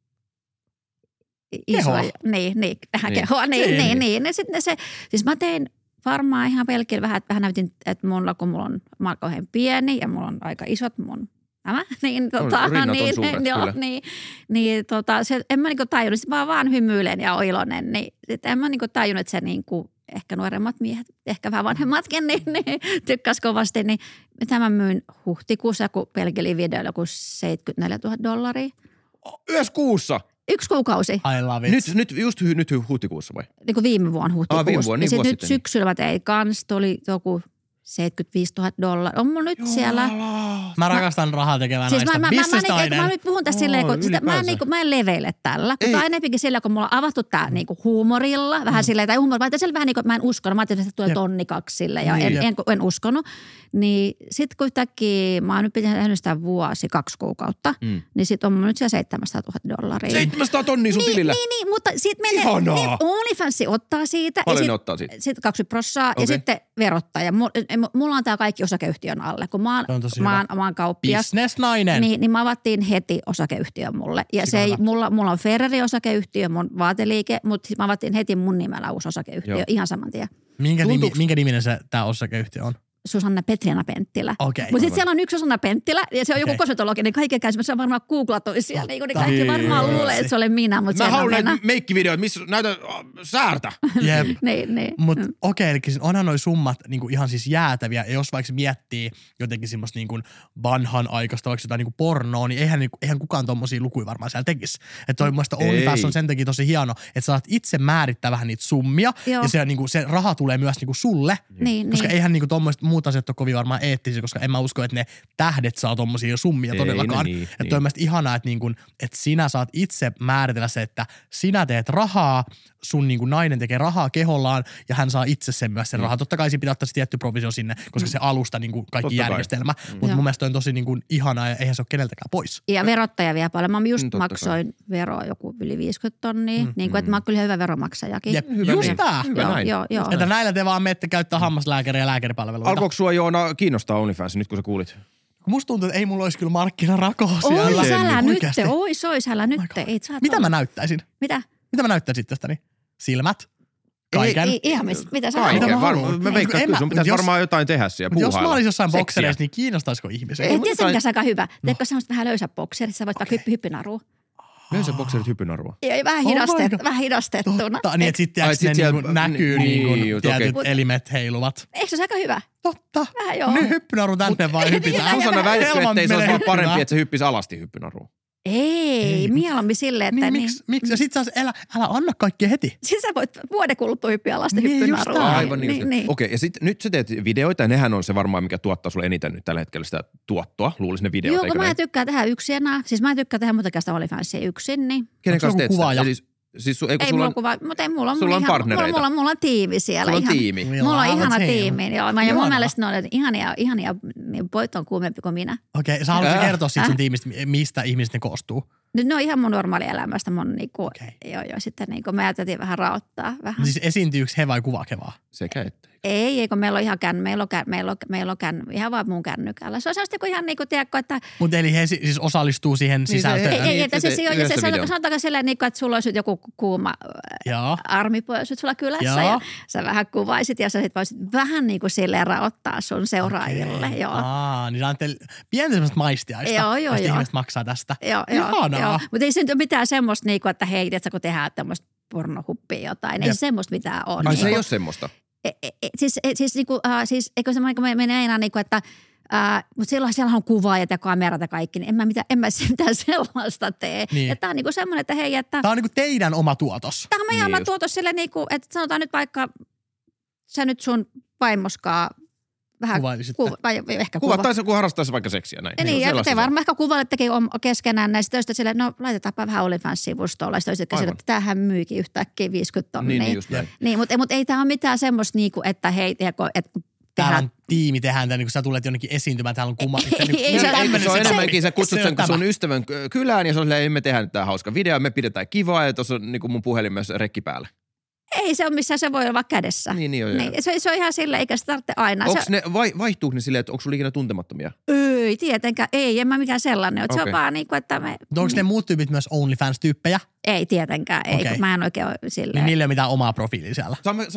isoa. Niin, kehoa. Niin. Sitten se, siis mä tein varmaan ihan pelkillä vähän näytin, että kun mulla on kauhean pieni ja mulla on aika isot mun nämä, en mä niinku tajunnut, sit mä vaan hymyilen ja oon iloinen, niin sitten en mä niinku tajunnut, että se niinku, ehkä nuoremmat miehet, ehkä vähän vanhemmatkin, niin tykkäs kovasti, niin mitä mä myin huhtikuussa, kun pelkeli videoilla kuin $74,000. Yhdessä kuussa? 1 kuukausi. I love it. Nyt huhtikuussa vai? Niin kuin viime vuonna huhtikuussa. Viime vuonna, niin ja sitten nyt syksyllä mä tein kans, tuli joku $75,000. On mulla nyt siellä. Mä rakastan rahaa tekevää siis naista. Mä nyt puhun tässä silleen, kun mä en leveile tällä. Kun tää enempikin sillä, kun mulla on avattu tää niinku huumorilla. Vähän silleen, tai huumorilla. Vai vähän niin kuin, mä en uskonut. Mä ajattelin, että tulee 1,2 sille ja en uskonut. Niin sit kun yhtäkkiä, mä oon nyt pitänyt sitä vuosi 2 kuukautta. Niin sit on mulla nyt siellä $700,000. 700 tonnia sun tilillä? Niin, mutta sit menee. Ihanaa! OnlyFans ottaa siitä. Paljon ne ottaa siitä? Sitten 20% ja sitten verottaja. Mulla on tää kaikki osakeyhtiön alle, kun mä oon kauppias. Businessnainen. Niin mä avattiin heti osakeyhtiö mulle. Ja se ei, mulla on Ferrari-osakeyhtiö, mun vaateliike, mutta mä avattiin heti mun nimellä uusi osakeyhtiö, ihan saman tien. Minkä niminen tää osakeyhtiö on? Susanna Petriana Penttilä. Okay. Mutta sitten siellä on yksi Susanna Penttilä ja se on joku kosmetologi, niin kaiken käy, se on varmaan googlattu siellä. Niin kaikki varmaan luulee, että se ole minä, mutta se on minä. Mä haluan meikkivideoita, missä näytän säärtä. Jep. niin. Mutta eli onhan noi summat niinku ihan siis jäätäviä. Ja jos vaikka miettii jotenkin semmoista niinku vanhan aikaista, vaikka jotain niinku pornoa, niin eihän kukaan tommosia lukuja varmaan siellä tekisi. Että toi muista OnlyFans on sen takia tosi hieno, että sä saat itse määrittää vähän niitä summia. Joo. Ja se raha tulee myös niinku sulle. Koska eihän niinku tommoista muut asiat on kovin varmaan eettisiä, koska en mä usko, että ne tähdet saa tommosia summia todellakaan. Että toi on mielestäni ihanaa, että sinä saat itse määritellä se, että sinä teet rahaa, sun nainen tekee rahaa kehollaan ja hän saa itse sen myös sen rahaa. Totta kai siinä pitää ottaa se tietty provisio sinne, koska se alusta kaikki järjestelmä. Mutta mun mielestä on tosi ihanaa ja eihän se ole keneltäkään pois. Ja verottaja vielä paljon. Mä just maksoin veroa joku yli 50 tonnia. Niin kuin, että mä oon kyllä hyvä veromaksajakin. Jep, just tää. Joo. Että näillä te vaan menette käyttää hammaslääkäriä ja lääkäripalveluita. Alkoiko sua Joona kiinnostaa OnlyFans nyt kun sä kuulit? Musta tuntuu, että ei mulla olisi kyllä markkinarakoa siellä. Älä nyt. Mitä mä näyttäisin? Mitä mä näyttäisin tästäni? Silmät? Kaiken? Ihan mitä sä kaiken. Mä veikkaan, että sun pitäisi varmaan jotain tehdä siellä, puuhailla. Jos mä olisin jossain boksereissa, niin kiinnostaisiko ihmisiä? Tiedätkö, mikä sä aika hyvä? Teekö semmoista vähän löysä bokserit, sä voit vaikka hyppynarua. Löysä bokserit hyppynarua. Joo, vähän hidastettuna. Totta, niin että sitten näkyy tietyt elimet heiluvat. Eikö se ole aika hyvä? Totta. Vähän joo. Nyt hyppynaru tänne vaan hypitään. Susanna väitetty, ettei se olisi vaan parempi, että se hyppisi alasti hyppynaruun. Ei, mieluummin silleen, että Miksi? Ja sit sä älä anna kaikkea heti. Siis sä voit vuoden kuluttua hyppiä alasti hyppynaruun. Aivan niin. Okei, ja sitten nyt sä teet videoita, ja nehän on se varmaan, mikä tuottaa sulle eniten nyt tällä hetkellä sitä tuottoa. Luulisin ne videot. Joo, kun mä tykkään tehdä yksin enää. Siis mä tykkään tehdä muutenkaan sitä OnlyFansia yksin, niin. Kenen kanssa teet sitä? Ei mulla kuva, mutta ei mulla on sulla on partnereita. Mulla on tiivi siellä. Sulla on tiimi. Mulla on ihana tiimi. Joo. Ja mun mielestä ne on ihania pojat on kuumempi kuin minä. Okei, sä haluaisit kertoa siitä sun tiimistä, mistä ihmiset ne koostuu? Nyt ne on ihan mun normaalielämästä. Joo, sitten me ajateltiin vähän raottaa. Vähän. Siis esiintyykö he vai kuvaake vaan? Sekä että. Ei, kun meillä on ihan meillä on ihan vaan mun kännykällä. Se on sellaista ihan niin kuin, tiedätkö, että. Mutta eli he siis osallistuu siihen sisältöön? Ei, että se sanotaanko silleen, että sulla olisi joku kuuma armipoja sulla kylässä ja sä vähän kuvaisit ja sä sit voisit vähän niin kuin silleen raottaa sun seuraajille. Okay. Joo. Niin sä pientä semmoista maistiaista. Joo. Ihmiset maksaa tästä. Joo. Mutta ei se nyt ole mitään semmoista, niin kuin, että hei, tiedätkö, kun tehdään tämmöistä pornohuppia jotain. Ei se semmoista mitään ole. Ai se ei ole semmoista? Siis eikö se menee aina niin kuin, että mutta siellä on kuvaajat ja kamerat ja kaikki, niin en mä mitään sellaista tee. Niin. Tämä on niinku semmoinen, että hei, että. Tämä on niinku teidän oma tuotos. Tämä on meidän oma tuotos sille niinku, että sanotaan nyt vaikka sä nyt sun vaimoskaa vähän kuvattaisi, kun harrastaisi vaikka seksiä näin. Niin, ja te varmaan ehkä kuvaillettekin keskenään näistä töistä silleen, no laitetaanpa vähän OnlyFans-sivustolla. Ja sitten että tämähän myykin yhtäkkiä 50 tonnia. Niin, just näin. Niin, mutta ei tämä ole mitään semmoista, niinku, että hei, että täällä on tiimi tehdään tämän, kun sä tulet jonnekin esiintymään, täällä on kumma. Se on enemmänkin, sä kutsut sen sun ystävän kylään ja se on silleen, me tehdään nyt tää hauska video, me pidetään kivaa ja tuossa on niin mun puhelin myös rekki päällä. Ei se ole missään, se voi olla vaan kädessä. Niin, Se on ihan silleen, eikä se tarvitse aina. Vaihtuuko ne silleen, että onko sulla ikinä tuntemattomia? Ei, tietenkään. Ei, en mä mikään sellainen. Okay. Se on vaan niin kuin, että me... Onko ne muut tyypit myös OnlyFans-tyyppejä? Ei tietenkään, ei, kun mä en oikein ole silleen. Niin niillä ei ole mitään omaa profiilia siellä.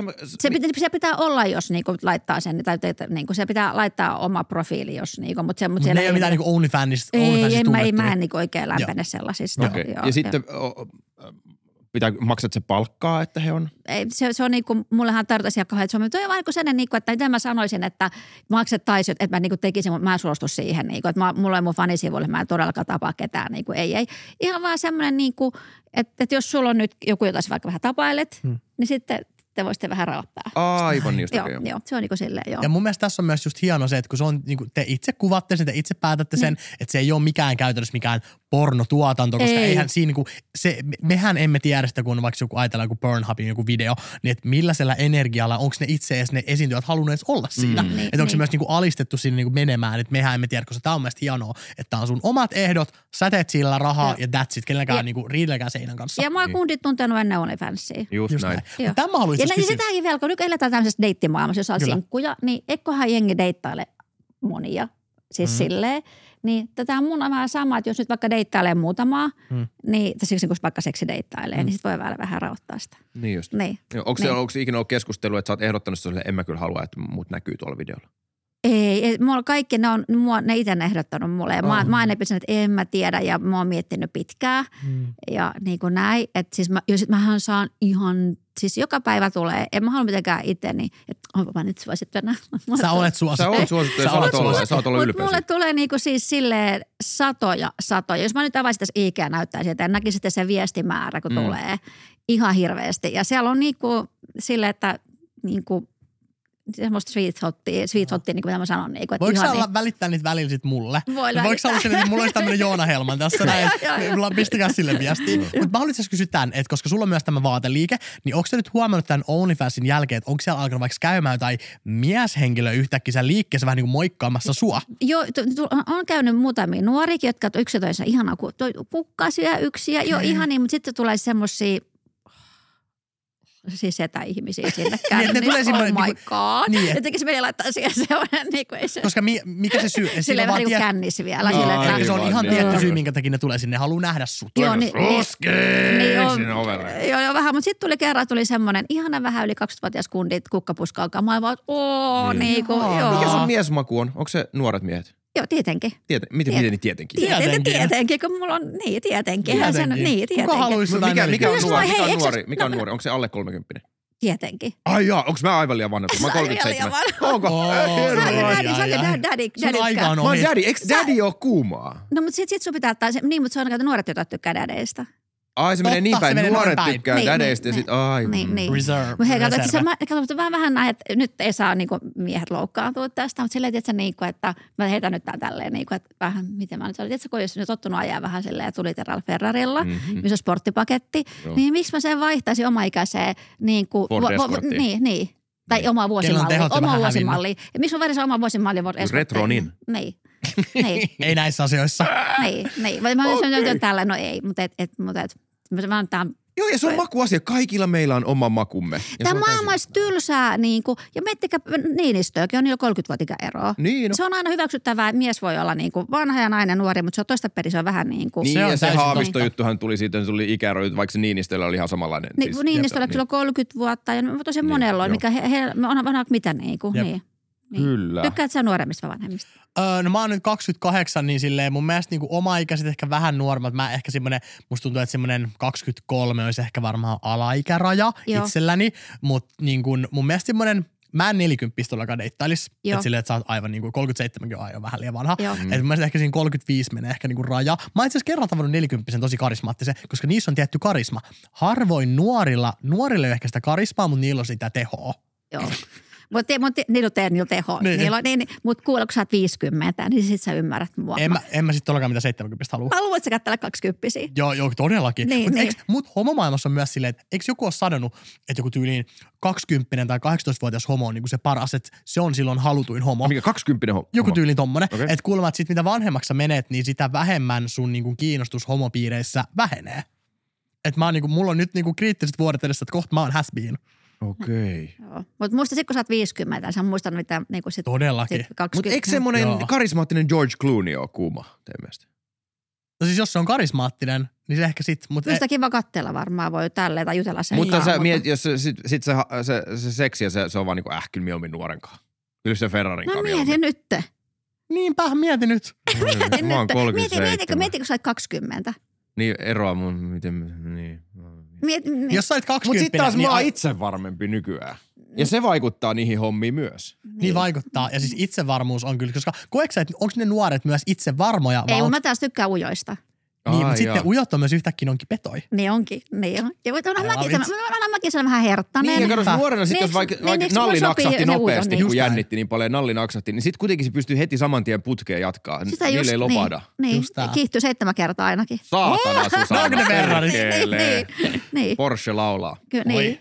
Se pitää olla, jos niinku laittaa sen, tai niinku se pitää laittaa oma profiili, jos niinku, mutta ne ei ole mitään niinku OnlyFansista mä en niinku oikein lämpene sellaisista. Okay. Ja sitten maksat se palkkaa, että he on? Ei, se on niinku, mullehan tarvitsisi ihan kauhean, että se on vaan niinku sellainen, niinku, että miten mä sanoisin, että maksettaisiin, että mä niinku tekisin, mutta mä en suostu siihen, niinku, että mulla on mun fanisivuille, mä en todellakaan tapaa ketään, niinku, ei. Ihan vaan semmoinen, niinku, että jos sulla on nyt joku, jota sä vaikka vähän tapailet, niin sitten te voisitte vähän raottaa. Aivan just oikein. Joo, se on niinku silleen, joo. Ja mun mielestä tässä on myös just hieno se, että kun se on, niinku, te itse kuvatte sen, te itse päätätte sen, että se ei ole mikään käytännössä mikään pornotuotanto, koska eihän siinä niinku, mehän emme tiedä sitä, kun on vaikka joku ajatellaan joku Pornhubin joku video, niin että millaisella energialla, onko ne itse edes ne esiintyjät halunneet olla siinä. Että onko se myös niinku alistettu sinne niinku menemään, että mehän emme tiedä, koska tämä on mielestäni hienoa, että tämä on sun omat ehdot, sä teet sillä rahaa ja that's it, kenelläkään niinku riidelläkään seinän kanssa. Ja mä oon kundit tuntenut ennen OnlyFansia. Just näin. Tämä mä haluan itse kysyä. Ja sitäkin vielä, kun nyt eletään tämmöisessä deittimaailmassa, jos on sinkkuja, niin eiköhän jengi deittaile monia, siis silleen. Niin tätä on mun vähän sama, että jos nyt vaikka deittailee muutamaa, niin siksi kun vaikka seksi deittailee, niin sit voi vähän raottaa sitä. Niin just. Niin. Onko se ikinä ollut keskustelua, että sä oot ehdottanut sille, en mä kyllä halua, että mut näkyy tuolla videolla? Ei, mulla kaikki ne itse ehdottanut mulle. Mä oon enempi että en mä tiedä ja mä oon miettinyt pitkään. Ja niin kuin näin, että siis mähän saan ihan, siis joka päivä tulee, en mä halua mitenkään itse, niin että onko mä nyt suosittuna. Sä olet suosittu. Sä oot suosittu ja sä oot olla ylpeä. Mulle tulee niinku siis silleen satoja. Jos mä nyt avaisin tässä IG:ää näyttäisin, että näkisin sitten se viestimäärä, kun tulee ihan hirveästi. Ja siellä on niinku silleen, että niinku semmoista sweet hottia, niin kuin mä sanon. Niin kuin, voiko sä olla välittää niitä välillä sit mulle? Voiko sä olla silleen, että mulla olisi tämmöinen Joona Helman tässä näin, pistäkää sille viestiä. Mutta mä haluaisin kysyä tämän, että koska sulla on myös tämä vaateliike, niin onko sä nyt huomannut tämän OnlyFansin jälkeen, että onko siellä alkanut vaikka käymään jotain mieshenkilöä yhtäkkiä liikkeessä vähän niin kuin moikkaamassa sua? Joo, on käynyt muutamia nuorikin, jotka on yksityisessä ihanaa kukkasia yksiä, joo ihania, mutta sitten tulee semmosia siis setä-ihmisiä sinne kännissä. Oh my god. Niin, jotenkin se meni laittaa siihen sellainen, niin kuin ei se. Koska mikä se syy? Silleen vähän niin kuin kännissä vielä. Se on ihan tietty syy, minkä takia ne tulee sinne. Ne haluaa nähdä sut. Joo, sinne ovelle. Joo, vähän. Mutta sitten tuli semmoinen ihana vähän yli 20-vuotias kundit kukkapuskalkaa. Mä olin vaan, niin kuin, joo. Mikä sun miesmaku on? Onko se nuoret miehet? Joo, tietenkin. Miten tietenkin? Tietenkin, kun mulla on, niin tietenkin. Kuka haluaisi mikä on nuori? Onko se alle 30? Tietenkin. Ai jaa, onko mä aivan liian vanha? Mä oon 37. Onko? Daddy. Sun aika on ohi. Mä oon daddy. Eikö daddy ole kuumaa? No mutta sit sun pitää ottaa se, niin mutta se on että nuoret tytöt tykkää dadeista. Ai se menee niin päin, nuoret tykkää dadeista ja sit Reserve. Mutta hei, katso vähän näin, että nyt ei saa niinku miehet loukkaantua tästä, mutta silleen, että niinku, että mä heitän nyt tää tälleen, niinku, että vähän, miten mä nyt sanoin, että kun jos nyt tottunut ajaa vähän silleen tuliteralla Ferrarilla, missä on sporttipaketti, niin miksi mä sen vaihtaisin omaikäiseen niinku, niin. Tai oma vuosimalli. Ja miksi mä vaihdasin oma vuosimalli? Retronin. Niin. Ei näissä asioissa. Niin. Mä sanoin tällä, no ei, mutta mä oon tämän. Joo, ja se on makuasia. Kaikilla meillä on oma makumme. Tämä maailma olisi tylsää, niin kuin, ja miettikää Niinistöäkin on jo 30-vuotiaan eroa. Niin, no. Se on aina hyväksyttävää, että mies voi olla niin kuin vanha ja nainen nuori, mutta se on toista perin, se on vähän niin kuin. Niin, ja se Haavisto-juttuhan tuli siitä, että tuli ikäero, vaikka se Niinistöllä oli ihan samanlainen. Niin, siis, Niinistöllä kyllä 30 vuotta, ja tosi monella on, mikä on vanha mitä niin kuin, niin. Kyllä. Tykkäät sä nuoremmista vai vanhemmista? No mä oon nyt 28, niin silleen mun mielestä niinku oma-ikäiset ehkä vähän nuoremmat. Mä ehkä semmoinen, musta tuntuu, että semmoinen 23 olisi ehkä varmaan alaikäraja itselläni. Mutta niin kun mun mielestä semmoinen, mä en 40 todellakaan deittailisi. Että silleen, että sä oot aivan niinku 37 on aivan vähän liian vanha. Että mun mielestä ehkä siinä 35 menee ehkä niinku raja. Mä oon itse asiassa kerran tavannut 40 tosi karismaattisen, koska niissä on tietty karisma. Harvoin nuorilla ei ole ehkä sitä karismaa, mutta niillä on sitä tehoa. Joo. Mutta niillä on teho. Mutta kuule, kun sä oot 50, niin sit sä ymmärrät mua. En mä sit todellakaan mitä 70 halua. Mä luulen, että sä katsella 20. Joo, todellakin. Mutta homomaailmassa on myös silleen, että eikö joku ole sanonut, että joku tyyliin 20 tai 18-vuotias homo on niin kuin se paras, että se on silloin halutuin homo. Mikä 20 homo? Joku tyyliin tommonen. Okay. Että kuulemma, että sit mitä vanhemmaksi sä menet, niin sitä vähemmän sun niin kuin kiinnostus homopiireissä vähenee. Että mä oon niinku, mulla on nyt niinku kriittiset vuodet edessä, että kohta mä oon has been. Okei. Joo. Mutta muista sit, kun sä oot 50, niin sä muistan mitä niinku sit. Todellakin. Sit 20. Mutta eikö semmoinen karismaattinen George Clooney ole kuuma teidän mielestä? No siis jos se on karismaattinen, niin se ehkä sit. Kyllä sitä kiva katsella varmaan voi tälleen tai jutella sen. Mutta sä mietit, jos sit se seksi ja se on vaan niinku kyllä mieluummin nuorenkaan. Kyllä se Ferrarin kanssa. No mieti nyt. Niinpä, mieti nyt. Mä oon 37. Mieti, kun sä oot 20. Niin eroa mun, miten, niin. Jos sä oot 20. Mutta sitten taas mä oon itse varmempi nykyään. Ja se vaikuttaa niihin hommiin myös. Niin vaikuttaa. Ja siis itsevarmuus on kyllä, koska koetko sä, että onko ne nuoret myös itse varmoja? Ei, mä taas tykkään ujoista. Niin, mutta sitten ujot on myös yhtäkkiä onkin petoi. Niin onkin, niin on. Ja onhan mäkin sen vähän herttainen. Niin, ja katos nuorena sitten, jos vaikka Nalli naksahti nopeasti, kun jännitti niin paljon, Nalli naksahti, niin sitten kuitenkin se pystyy heti saman tien putkeen jatkaa. Niille ei lopahda. Niin, kiihtyy 7 kertaa ainakin. Saatana Susanna. Onko ne Ferrarit? Niin. Porsche laulaa. Niin.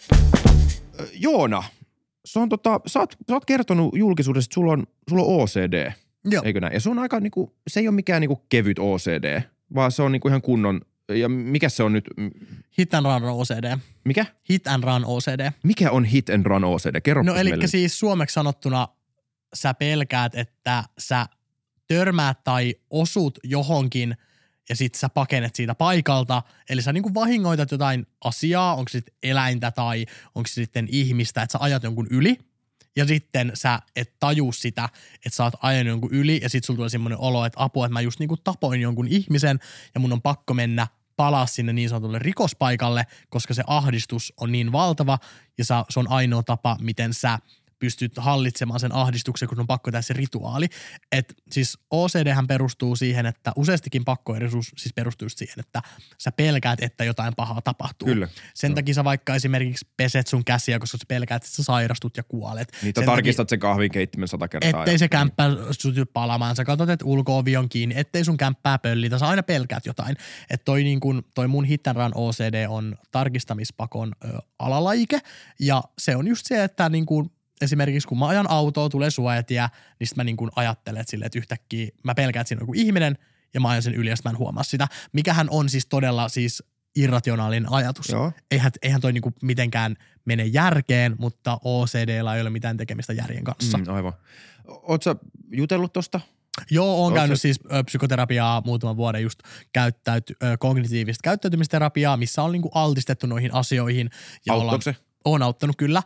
Joona, se on sä oot kertonut julkisuudessa, että sulla on OCD. Joo. Eikö näin? Ja se on aika niinku, se ei ole mikään niinku kevyt OCD, vaan se on niinku ihan kunnon, ja mikä se on nyt? Hit and run OCD. Mikä? Hit and run OCD. Mikä on hit and run OCD? Kerro No elikkä siis suomeksi sanottuna sä pelkäät, että sä törmäät tai osut johonkin ja sit sä pakenet siitä paikalta. Eli sä niinku vahingoitat jotain asiaa, onko se sitten eläintä tai onko se sitten ihmistä, että sä ajat jonkun yli. Ja sitten sä et tajuu sitä, että sä oot ajanut jonkun yli ja sit sulla tulee semmoinen olo, että apua, että mä just niinku tapoin jonkun ihmisen ja mun on pakko mennä palaa sinne niin sanotulle rikospaikalle, koska se ahdistus on niin valtava ja se on ainoa tapa, miten sä pystyt hallitsemaan sen ahdistuksen, kun on pakko tehdä se rituaali. Et siis OCDhän perustuu siihen, että useastikin pakkoerisuus siis perustuu siihen, että sä pelkäät, että jotain pahaa tapahtuu. Kyllä. Sen takia sä vaikka esimerkiksi peset sun käsiä, koska sä pelkäät, että sä sairastut ja kuolet. Niitä tarkistat sen kahvinkeittimen 100 kertaa. Ettei se kämppä syty palamaan. Sä katsot, että ulko-ovi on kiinni, ettei sun kämppää pöllitä. Sä aina pelkäät jotain. Että toi mun hit and run OCD on tarkistamispakon alalaike ja se on just se, että niinku esimerkiksi kun mä ajan autoa, tulee suojatie, niin sit mä niin kuin ajattelen silleen, että yhtäkkiä mä pelkään, että siinä on joku ihminen ja mä ajan sen yli ja mä en huomaa sitä. Mikähän on siis todella siis irrationaalinen ajatus. Joo. Eihän toi niinku mitenkään mene järkeen, mutta OCD:llä ei ole mitään tekemistä järjen kanssa. Aivan. Ootko sä jutellut tosta? Joo, oon käynyt siis psykoterapiaa muutaman vuoden just kognitiivista käyttäytymisterapiaa, missä on niinku altistettu noihin asioihin. Auttoiko se? On auttanut kyllä,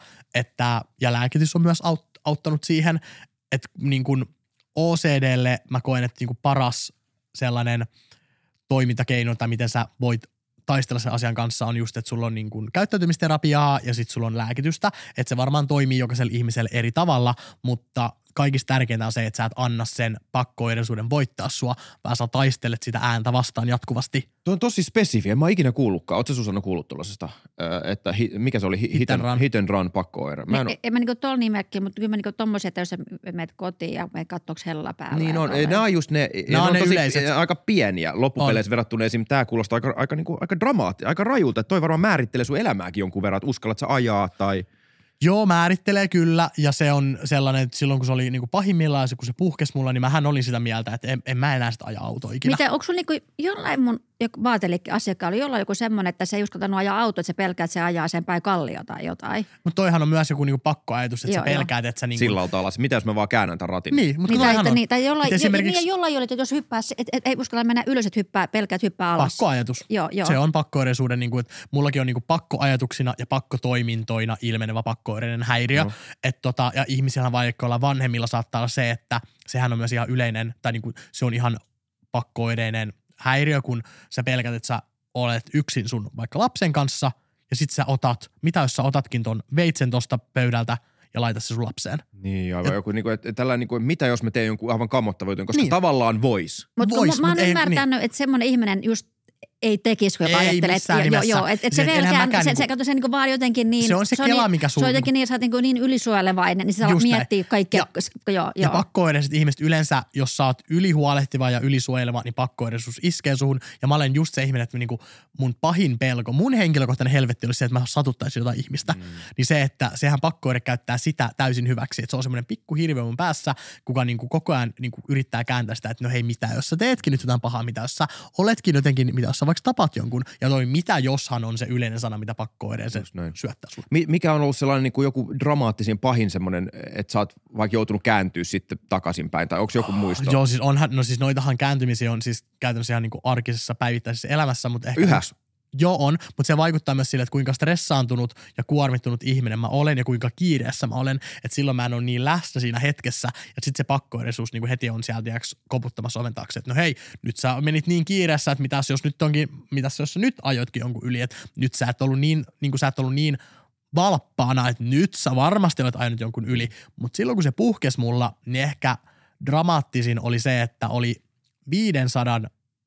ja lääkitys on myös auttanut siihen, että niin kuin OCDlle mä koen, että niin kuin paras sellainen toimintakeino tai miten sä voit taistella sen asian kanssa on just, että sulla on niin kuin käyttäytymisterapiaa ja sitten sulla on lääkitystä, että se varmaan toimii jokaiselle ihmiselle eri tavalla, mutta kaikista tärkeintä on se, että sä et anna sen pakkoedellisuuden voittaa sua, vaan sä taistelet sitä ääntä vastaan jatkuvasti. Tuo on tosi spesifiä. Mä oon ikinä kuullutkaan. Ootko Susanna kuullut tuollaisesta, että mikä se oli? Hit and run pakko-oire. En mä niinku tuolla nimeäkin, mutta kyllä mä niinku tommosia, että jos sä menet kotiin ja menet katsoksi hella päällä. Niin on. Nämä on just ne, ne on tosi yleiset. Aika pieniä loppupeleissä verrattuna esimerkiksi. Tää kuulostaa aika dramaattista, aika rajulta. Että toi varmaan määrittelee sun elämääkin jonkun verran, että uskallat sä ajaa tai... Joo, määrittelee kyllä ja se on sellainen, että silloin kun se oli niinku pahimmillaan, kun se puhkesi mulla, niin mähän olin sitä mieltä, että en mä enää sitä aja autoa ikinä. Miten, onko sulla niinku jollain mun vaateliikki asiakkaalla, oli jollain joku semmoinen, että se ei uskaltanut ajaa autoa, että se pelkää, että se ajaa sen päin kallio tai jotain? Mutta toihan on myös joku niinku pakkoajatus, että sä pelkäät, että sä niinku... Sillalta alas. Mitä jos mä vaan käännän tämän ratin? Niin, mutta toihan on. Tai jollain oli, että jos hyppää, ei uskalla mennä ylös, että pelkää hyppää alas. Pakkoajatus. Joo. Se on pakkooireisuuden, niinku, että mullakin on niinku pakkoajatuksina ja pakkotoimintoina ilmenevä pakkooireinen häiriö. No. Ja ihmisillä vaikka olla vanhemmilla saattaa olla se, että sehän on myös ihan yleinen, tai niinku, se on ihan pakkoireinen häiriö, kun sä pelkät, että sä olet yksin sun vaikka lapsen kanssa ja sit sä mitä jos sä otatkin ton veitsen tosta pöydältä ja laitat se sun lapseen. Niin, aivan joku, niinku, että tällainen, niinku, mitä jos mä teen jonkun aivan kammottava jutun, koska tavallaan vois. Mutta mä oon ymmärtänyt, että semmoinen ihminen just ei tekisi, kun ajattelee, että se velkään, se niinku vaan jotenkin niin. Se on se kela, mikä sulla. Se on jotenkin niin, sä oot niin ylisuojelevainen, niin se miettii kaikkea. Ja pakkoireiset ihmiset yleensä, jos sä oot ylihuolehtiva ja ylisuojeleva, niin pakkoireisuus iskee suhun. Ja mä olen just se ihminen, että niinku mun pahin pelko, mun henkilökohtainen helvetti olisi se, että mä satuttaisin jotain ihmistä. Niin se, että sehän pakkoire käyttää sitä täysin hyväksi. Että se on semmoinen pikku hirveä mun päässä, kuka niinku koko ajan niinku yrittää kääntää sitä, että no hei, mitä jos sä teetkin nyt jotain pahaa, mitä jos sä oletkin jotenkin, mitä jos sä vaikka tapat jonkun. Ja toi mitä joshan on se yleinen sana, mitä pakko-oireeseen syöttää sulle. Mikä on ollut sellainen niin kuin joku dramaattisin pahin semmoinen, että sä oot vaikka joutunut kääntyä sitten takaisinpäin, tai onko joku muisto? Joo, siis noitahan kääntymisiä on siis käytännössä ihan niin kuin arkisessa päivittäisessä elämässä, mutta ehkä... Yhä? Joo on, mutta se vaikuttaa myös sille, että kuinka stressaantunut ja kuormittunut ihminen mä olen ja kuinka kiireessä mä olen, että silloin mä en ole niin läsnä siinä hetkessä ja sitten se pakko-oireisuus niin kuin heti on sieltä koputtamassa oven taakse, että no hei, nyt sä menit niin kiireessä, että mitäs jos sä nyt ajoitkin jonkun yli, että nyt sä et ollut niin valppaana, että nyt sä varmasti olet ajanut jonkun yli, mutta silloin kun se puhkesi mulla, niin ehkä dramaattisin oli se, että oli 500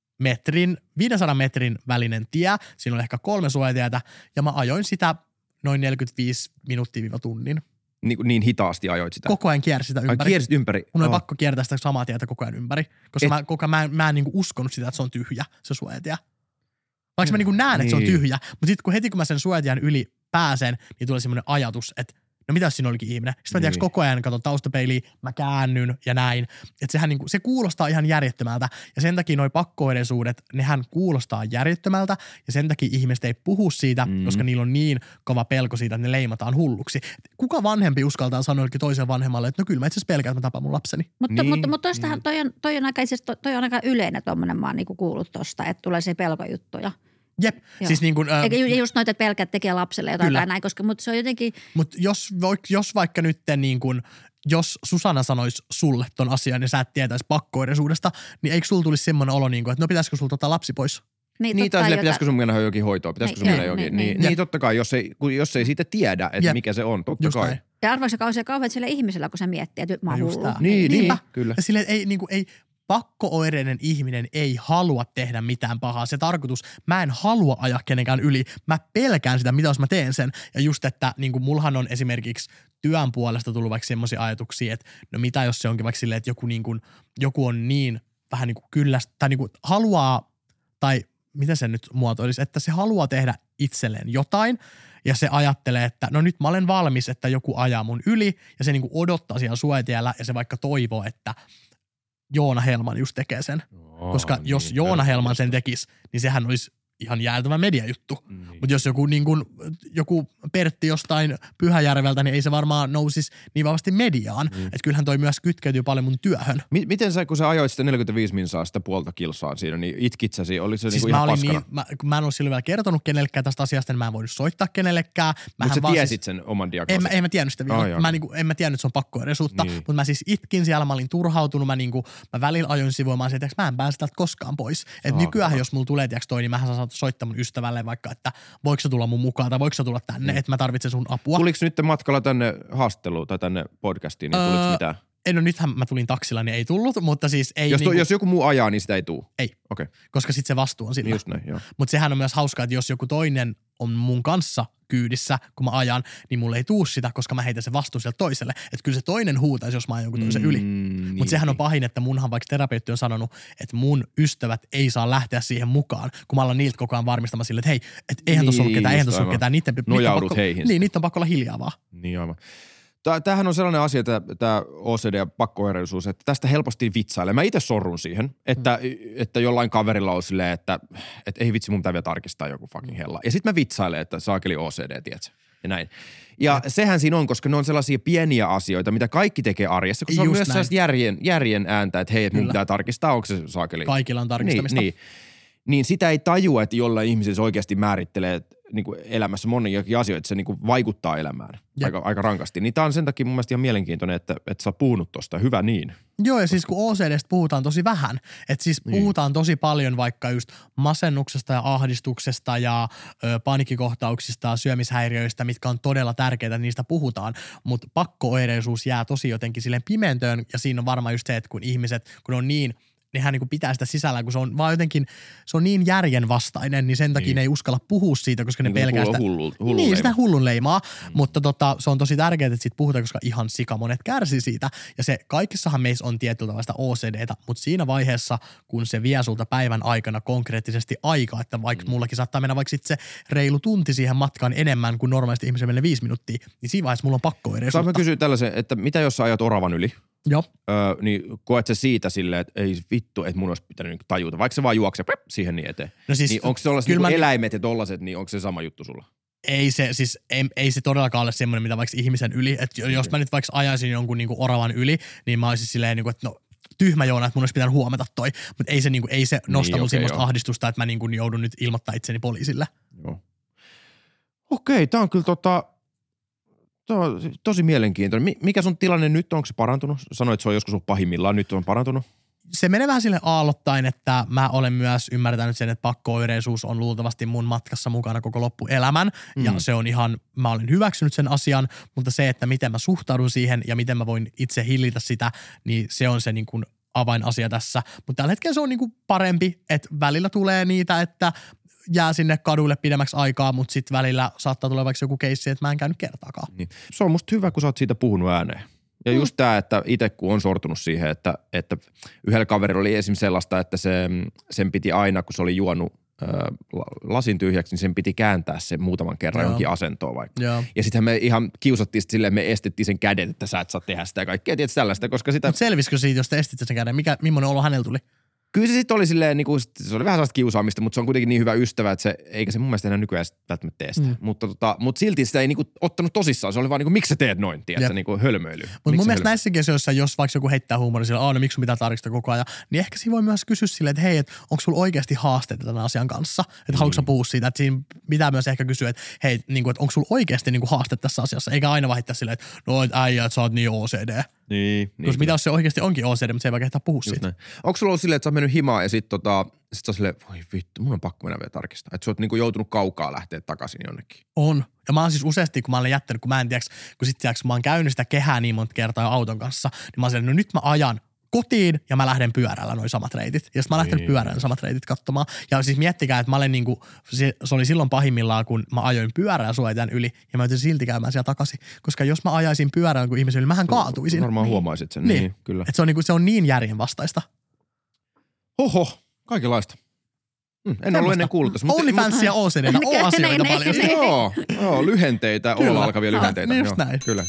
metrin välinen tie. Siinä oli ehkä 3 suojatietä ja mä ajoin sitä noin 45 minuuttia-tunnin. Niin hitaasti ajoit sitä? Koko ajan kiersi sitä ympäri. Kiersit ympäri? Mun oli pakko kiertää sitä samaa tietä koko ajan ympäri, koska mä en niinku uskonut sitä, että se on tyhjä, se suojatie. Vaikka mä niinku näen, että se on tyhjä, mutta sitten heti kun mä sen suojatien yli pääsen, niin tulee semmoinen ajatus, että no mitä jos siinä olikin ihminen? Sitten mä koko ajan katson taustapeiliin, mä käännyn ja näin. Että sehän niinku, se kuulostaa ihan järjettömältä. Ja sen takia noi pakko-oireisuudet, nehän kuulostaa järjettömältä. Ja sen takia ihmiset ei puhu siitä, koska niillä on niin kova pelko siitä, että ne leimataan hulluksi. Kuka vanhempi uskaltaa sanoa jollekin toiselle vanhemmalle, että no kyllä mä itse asiassa pelkään, että mä tapan mun lapseni. Mutta tostahan toi on aika yleinen tommonen, mä oon niinku kuullut tosta, että tulee se pelkojuttuja. Jep, joo. Siis niin kuin... Eikä just noita, että pelkät tekee lapselle jotain tai näin, mutta se on jotenkin... Mutta jos vaikka nyt niin kuin, jos Susanna sanoisi sulle ton asian ja sä et tietäisi pakko-oireisuudesta, niin eikö sulla tulisi semmoinen olo, niin kuin, että no pitäisikö sulla lapsi pois? Niin tai pitäisikö sun mennä jokin hoitoon, pitäisikö sun mennä jokin. Niin totta kai, jos ei siitä tiedä, että mikä se on, totta kai. Ja arvoisa kauhean sillä ihmisellä, kun se miettii, että mä oon hullu. Niin, kyllä. Ja silleen ei pakko-oireinen ihminen ei halua tehdä mitään pahaa. Se tarkoitus, mä en halua ajaa kenenkään yli. Mä pelkään sitä, mitä jos mä teen sen. Ja just, että niin kuin mullahan on esimerkiksi työn puolesta tullut vaikka semmoisia ajatuksia, että no mitä jos se onkin vaikka silleen, että joku on niin vähän niin kuin kyllästä, tai niin kuin haluaa, tai miten se nyt muotoilisi, että se haluaa tehdä itselleen jotain, ja se ajattelee, että no nyt mä olen valmis, että joku ajaa mun yli, ja se niin kuin odottaa siellä suojatiellä, ja se vaikka toivoo, että Joona Helman just tekee sen. Koska jos Joona Helman sen tekisi, niin sehän olisi ihan jäätävä mediajuttu. Mutta jos joku Pertti jostain Pyhäjärveltä, niin ei se varmaan nousisi niin vahvasti mediaan. Että kyllähän toi myös kytkeytyy paljon mun työhön. Miten sä, kun sä ajoit sitä 45 minsaa sitä puolta kilsaa siinä, niin itkitsäsi? Oli se siis niinku ihan paskana? Mä en ole silloin vielä kertonut kenellekään tästä asiasta, niin mä en voinut soittaa kenellekään. Mutta sä tiesit sen oman diagnoosin? En mä tiennyt sitä vielä. En mä tiennyt, että se on pakko-oireisuutta. Niin. Mutta mä siis itkin siellä, mä olin turhautunut. Mä välillä ajoin sivuamaan että mä en pääse täältä koskaan pois. Että nykyään, jos mulla tulee toi, niin mähän saan soittaa mun ystävälle vaikka, että voiko sä tulla mun mukaan tai voiko sä tulla tänne, että mä tarvitsen sun apua. Tuliko nyt matkalla tänne haastatteluun tai tänne podcastiin, niin tuliko mitään? No nythän mä tulin taksilla, niin ei tullut, mutta siis ei jos joku muu ajaa, niin sitä ei tule? Ei, okay. Koska sitten se vastuu on sillä. Just näin, joo. Mutta sehän on myös hauskaa, että jos joku toinen on mun kanssa kyydissä, kun mä ajan, niin mulle ei tuu sitä, koska mä heitän sen vastuun sieltä toiselle. Että kyllä se toinen huutaisi, jos mä ajan jonkun toisen yli. Mutta sehän on pahin, että munhan vaikka terapeutti on sanonut, että mun ystävät ei saa lähteä siihen mukaan, kun mä ollaan niiltä koko ajan varmistamaan sille, että hei, et eihän tuossa ollut ketään, eihän tuossa ollut ketään. Nojaudut heihin. Niin, niitä on pakko olla hiljaa vaan. Niin aivan. Tämähän on sellainen asia, tämä OCD ja pakko-oireisuus, että tästä helposti vitsailee. Mä itse sorrun siihen, että jollain kaverilla on silleen, että ei vitsi, mun pitää vielä tarkistaa joku fucking hella. Ja sitten mä vitsailen, että saakeli OCD, tiedätkö? Ja näin. Ja sehän siinä on, koska ne on sellaisia pieniä asioita, mitä kaikki tekee arjessa, kun se on just myös sellaista järjen ääntä, että hei, että mun pitää tarkistaa, onko se saakeli. Kaikilla on tarkistamista. Niin sitä ei tajua, että jollain ihmisessä oikeasti määrittelee niin kuin elämässä moniakin asioita, että se niin kuin vaikuttaa elämään aika rankasti. Niin tämä on sen takia mun mielestä ihan mielenkiintoinen, että sä oot puhunut tosta. Hyvä niin. Joo, ja siis kun OCDstä puhutaan tosi vähän. Että siis puhutaan tosi paljon vaikka just masennuksesta ja ahdistuksesta ja paniikkikohtauksista ja syömishäiriöistä, mitkä on todella tärkeitä, että niistä puhutaan. Mutta pakko-oireisuus jää tosi jotenkin silleen pimentöön, ja siinä on varmaan just se, että kun ihmiset, kun on niin nehän niin kuin pitää sitä sisällään, kun se on vaan jotenkin, se on niin järjenvastainen, niin sen takia ne ei uskalla puhua siitä, koska ne pelkää sitä. Niin, sitä hullun leimaa, mutta se on tosi tärkeää, että siitä puhutaan, koska ihan sika monet kärsii siitä. Ja se kaikissahan meissä on tietyllä tavalla OCDtä, mutta siinä vaiheessa, kun se vie sulta päivän aikana konkreettisesti aikaa, että vaikka mullakin saattaa mennä vaikka sitten se reilu tunti siihen matkaan enemmän kuin normaalisti ihmiselle menee 5 minuuttia, niin siinä vaiheessa mulla on pakko-oireisuutta. Saanko kysyä tällaisen, että mitä jos sä ajat oravan yli? Joo. Niin koet sä siitä silleen, että ei vittu, että mun olisi pitänyt niin tajuta, vaikka se vaan juoksee siihen niin eteen. No siis, niin onko se tollaiset niin eläimet ja tollaiset, niin onko se sama juttu sulla? Ei se todellakaan ole semmoinen, mitä vaikka ihmisen yli. Että jos mä nyt vaikka ajaisin jonkun niinku oravan yli, niin mä olisin silleen, niinku, että no tyhmä Joona, että mun olisi pitänyt huomata toi. Mutta ei se nosta mun semmoista ahdistusta, että mä niinku joudun nyt ilmoittaa itseni poliisille. Joo. Okei, tää on kyllä tosi mielenkiintoinen. Mikä sun tilanne nyt, onko se parantunut? Sanoit, että se on joskus ollut pahimmillaan, nyt on parantunut? Se menee vähän sille aallottain, että mä olen myös ymmärtänyt sen, että pakko-oireisuus on luultavasti mun matkassa mukana koko loppuelämän. Ja se on mä olen hyväksynyt sen asian, mutta se, että miten mä suhtaudun siihen ja miten mä voin itse hillitä sitä, niin se on se niin kuin avainasia tässä. Mutta tällä hetkellä se on niin kuin parempi, että välillä tulee niitä, että jää sinne kaduille pidemmäksi aikaa, mutta sitten välillä saattaa tulla vaikka joku keissi, että mä en käynyt kertaakaan. Niin. Se on musta hyvä, kun sä oot siitä puhunut ääneen. Ja just tää, että itse kun on sortunut siihen, että yhdellä kaverilla oli esimerkiksi sellaista, että sen piti aina, kun se oli juonut lasin tyhjäksi, niin sen piti kääntää se muutaman kerran johonkin asentoon vaikka. Joo. Ja sittenhän me ihan kiusattiin silleen, me estettiin sen kädet, että sä et saa tehdä sitä ja kaikkea, tietysti tällaista, koska sitä... Mutta selvisikö siitä, jos te estitte sen käden? Millainen olo hänellä tuli? Kyllä se sitten oli silleen, niin kuin, se oli vähän sellaista kiusaamista, mutta se on kuitenkin niin hyvä ystävä, että eikä se mun mielestä enää nykyään välttämättä tee sitä. Mutta silti sitä ei niin kuin ottanut tosissaan. Se oli vaan niin kuin, miksi sä teet noin, tiedätkö, niin kuin hölmöily. Mutta mun mielestä näissäkin asioissa, jos vaikka joku heittää huumoria sillä, no miksi sun pitää tarkistaa koko ajan, niin ehkä siinä voi myös kysyä silleen, että hei, että onko sulla oikeasti haasteita tämän asian kanssa? Että haluatko sä puhua siitä? Että siinä pitää myös ehkä kysyä, että hei, niin kuin, että onko sulla oikeasti niin kuin haaste tässä asiassa? Eikä aina vaan silleen, että no äijä, että sä oot niin OCD. Niin. Koska mitä jos se oikeasti onkin OCD, mutta se ei vaan kehtaa puhua siitä. Onko sulla ollut silleen, että sä oot mennyt himaan ja sit sä silleen, voi vittu, mun on pakko mennä vielä tarkistaa. Että sä oot niinku joutunut kaukaa lähteä takaisin jonnekin. On. Ja mä oon siis useasti, kun mä olen jättänyt, kun mä en tiedä, kun sitten mä oon käynyt sitä kehää niin monta kertaa auton kanssa, niin mä oon silleen, no nyt mä ajan kotiin ja mä lähden pyörällä noin samat reitit. Ja sitten mä lähden pyörällä samat reitit katsomaan. Ja siis miettikää, että mä olen niinku, se oli silloin pahimmillaan, kun mä ajoin pyörällä suojaten yli ja mä joutuisin silti käymään siellä takaisin. Koska jos mä ajaisin pyörällä kuin ihmisen yli, mähän kaatuisin. Varmaan huomaisit sen. Niin, kyllä. Että se on niin järjenvastaista. Oho, kaikenlaista. En ollut ennen kuullut tässä. OnlyFans ja OCD:tä, O-asioita paljon. Joo, lyhenteitä, olla alkavia lyhenteitä. Niin just näin. Kyllä.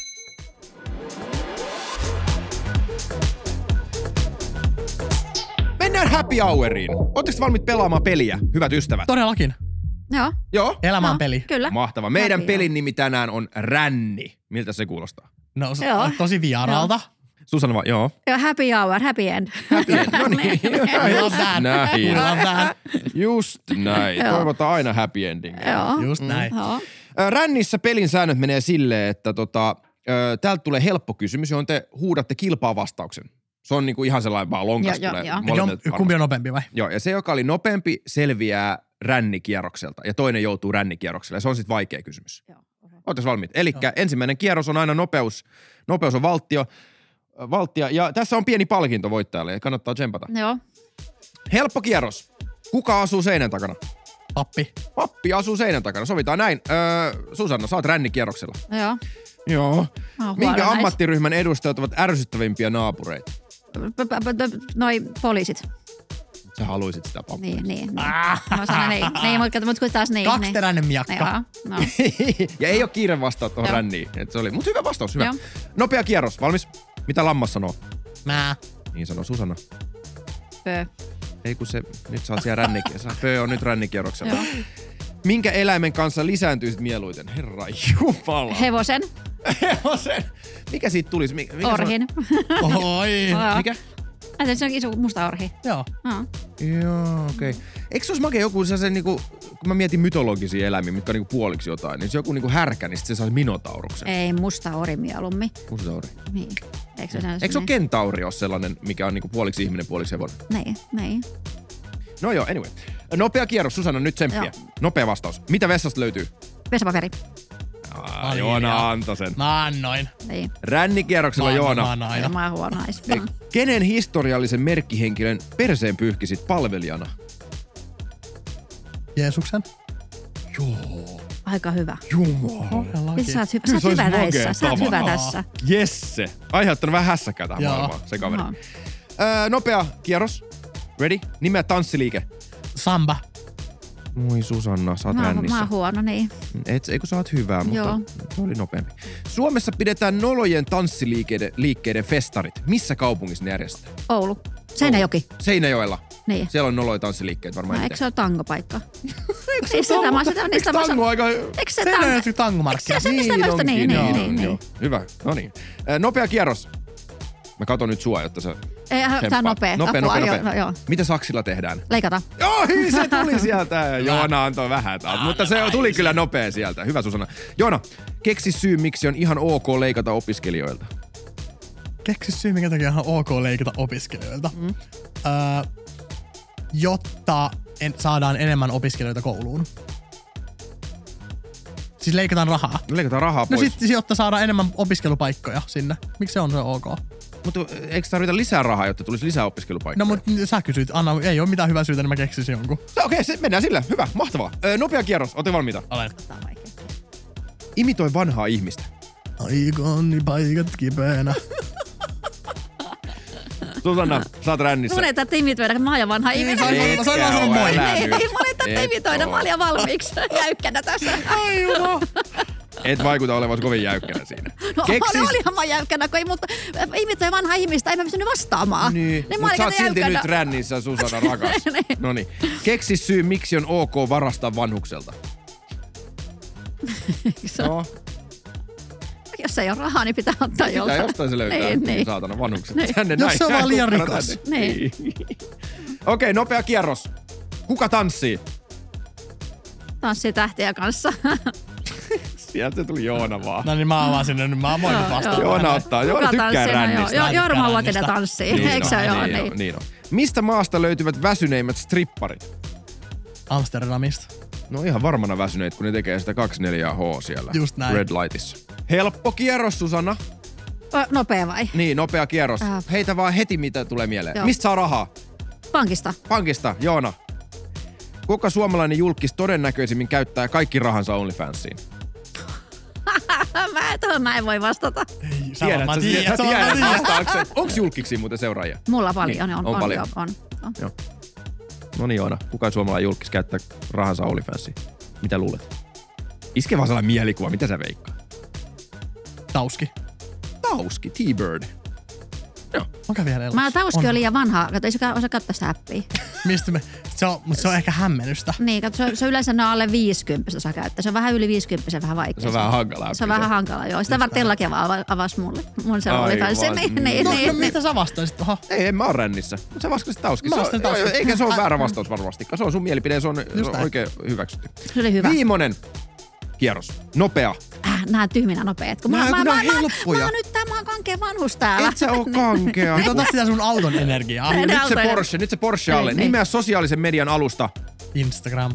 Mennään happy houriin. Ootteko valmiit pelaamaan peliä, hyvät ystävät? Todellakin. Joo. Elämä on peli. Kyllä. Mahtava. Meidän pelin nimi tänään on Ränni. Miltä se kuulostaa? No tosi vieraalta. Susanna vaan, joo. Joo, happy hour, happy end. Happy end, no niin. Love that. Just näin. Toivotaan aina happy ending. Joo. Just näin. Rännissä pelin säännöt menee silleen, että täältä tulee helppo kysymys, johon te huudatte kilpaa vastauksen. Se on niinku ihan sellainen vaan lonkas tulee. Kumpi on nopeampi vai? Joo, ja se, joka oli nopeampi, selviää rännikierrokselta ja toinen joutuu rännikierrokselle. Ja se on sitten vaikea kysymys. Ootteko valmiit? Elikkä ensimmäinen kierros on aina nopeus on valttia. Ja tässä on pieni palkinto voittajalle ja kannattaa tsempata. Joo. Helppo kierros. Kuka asuu seinän takana? Pappi. Pappi asuu seinän takana. Sovitaan näin. Susanna, sä oot rännikierroksella. Joo. Minkä ammattiryhmän edustajat ovat ärsyttävimpiä naapureita? Poliisit. Sä haluisit sitä pappia. Niin. Mä sanon niin, mutta taas niin. Kaksiteräinen miakka. No. Ja ei ole kiire vastaa tuohon ränniin. Mutta hyvä vastaus, hyvä. Joo. Nopea kierros, valmis? Mitä lammas sanoo? Mä. Niin sanoo Susanna. Pö. Ei kun se, nyt sä oot siellä rännikierroksella. Pö on nyt rännikierroksella. Minkä eläimen kanssa lisääntyisit mieluiten? Herra jumala. Hevosen. Mikä siitä tulisi? Orhin. Oi. Mikä? Se on iso musta orhi. Joo, okei. Eikö se olisi makea joku sellaisen niinku, kun mä mietin mytologisia eläimiä, mitkä on niinku puoliksi jotain, niin se joku niinku härkä, niin se saisi minotauruksen. Ei, musta ori mieluummin. Musta ori. Niin. Eikö se ole kentauri ole sellainen, mikä on niinku puoliksi ihminen, puoliksi hevonen? Niin. No joo, anyway. Nopea kierros, Susanna, nyt tsemppiä. Nopea vastaus. Mitä vessasta löytyy? Vesapaperi. Joona antoi sen. Mä annoin. Niin. Rännikierroksella Joona. Mä huonais. Kenen historiallisen merkkihenkilön perseen pyyhkisit palvelijana? Jeesuksen. Joo. Aika hyvä. Jumala. Sä oot hyvä näissä. Sä oot hyvä tässä. Jesse. Aiheuttanut vähän hässäkää tähän maailmaan, se kaveri. Nopea kierros. Ready? Nimeä tanssiliike. Samba. Moi Susanna, sä oot rännissä. Mä oon huono, niin. Eikö sä oot hyvää, mutta Joo. toi oli nopeampi. Suomessa pidetään nolojen tanssiliikkeiden festarit. Missä kaupungissa ne järjestetään? Oulu. Seinäjoki. Seinäjoella. Niin. Siellä on noloja tanssiliikkeet varmaan Eikö eniten. se ole tangopaikka? Eikö tango aika... Eikö se Seinäjoki tangomarkkina. Niin. Hyvä, no niin. Nopea kierros. Mä katon nyt sua, jotta sä Tää on nopea. Nopea. Joo. Mitä saksilla tehdään? Leikata. Joo, se tuli sieltä. Joona antoi vähän taas, mutta se tuli kyllä nopea sieltä. Hyvä Susanna. Joona, keksi syy, miksi on ihan ok leikata opiskelijoilta. Keksi syy, minkä takia on ok leikata opiskelijoilta. Jotta saadaan enemmän opiskelijoita kouluun. Siis leikataan rahaa. Leikataan rahaa pois. No sitten jotta saadaan enemmän opiskelupaikkoja sinne. Miksi se on ok? Mutta eikö tarvita lisää rahaa, jotta tulisi lisää opiskelupaikkoja? No mutta sä kysyit, Anna, ei ole mitään hyvää syytä, niin mä keksisin jonkun. Okei, mennään sillä. Hyvä, mahtavaa. Nopea kierros, ootte valmiita? Olen. Imitoi vanhaa ihmistä. Aikoni paikat kipeänä. Susanna, sä oot rännissä. Mun ei tarvitse imitoida, mä oon jo vanha ihminen. Mä sanoin moi. Ei, mun ei tarvitse imitoida, mä olin jo valmiiksi jäykkänä tässä. Et vaikuta olevan kovin jäykkänä siinä. No olihan mä jäykkänä, kun ei mutta imitoi vanhaa ihmistä, ei mä pystynyt vastaamaan. Niin mutta sä oot silti nyt rännissä, Susanna rakas. Noniin. Keksi syy, miksi on ok varastaa vanhukselta. No. Jos ei ole rahaa, niin pitää ottaa joltain. Pitää jostain se löytää. Niin. Saatana vanhukset. Niin. Tänne Jos näin. se on vaan liian rikas. Niin. Okei, nopea kierros. Kuka tanssii? Tanssii tähtiä kanssa. Sieltä se tuli Joona vaan. No niin mä oon vaan sinne, nyt mä oon voinut vastata. Joona ottaa. Joona tykkää rännistä. Jorma Luotinen tanssii. Eikö se ole? Niin on. Mistä maasta löytyvät väsyneimmät stripparit? Amsterdamista. No ihan varmana väsyneet, kun ne tekee sitä 24H siellä. Just näin. Red Lightissa. Helppo kierros, Susanna. Nopea vai? Niin, nopea kierros. Heitä vaan heti, mitä tulee mieleen. Joo. Mistä saa rahaa? Pankista. Pankista, Joona. Kuka suomalainen julkis todennäköisimmin käyttää kaikki rahansa OnlyFansiin? Mä en voi vastata. Tiedät vastauksen. Onks julkiksi muuten seuraajia? Mulla paljon Niin, on. on paljon. On. Joo. No niin, Joona. Kuka suomalainen julkis käyttää rahansa OnlyFansiin? Mitä luulet? Iske vaan sellainen mielikuva. Mitä sä veikkaat? Tauski, T-Bird. Joo. Onko vielä elossa? Tauski on liian vanha. Kato, ei se osaa katsoa sitä appia. Mistä mutta se on ehkä hämmennystä. Niin, kato, se on yleensä ne alle 50 saa käyttää. Se on vähän yli 50, vähän vaikea. Se on vähän hankalaa. Se on vähän hankalaa, joo. Sitä varten Tellakin avasi mulle. Mun se oli kanssa. No mitä sä vastaisit? Oho. Ei, en mä oon rännissä. Sä vastasit Tauski. Mä vastasin Tauski. Eikä se ole väärä vastaus varmasti. Se on sun mielipide, se on oikein hyväksytty. Se oli hyvä. Viimonen kierros. Nopea. Nää on tyhminä nopeet. Mä oon kankea vanhus täällä. Et sä oo kankea. Nyt ota sitä sun auton energiaa. Nyt se Porsche alle. Nimeä sosiaalisen median alusta. Instagram.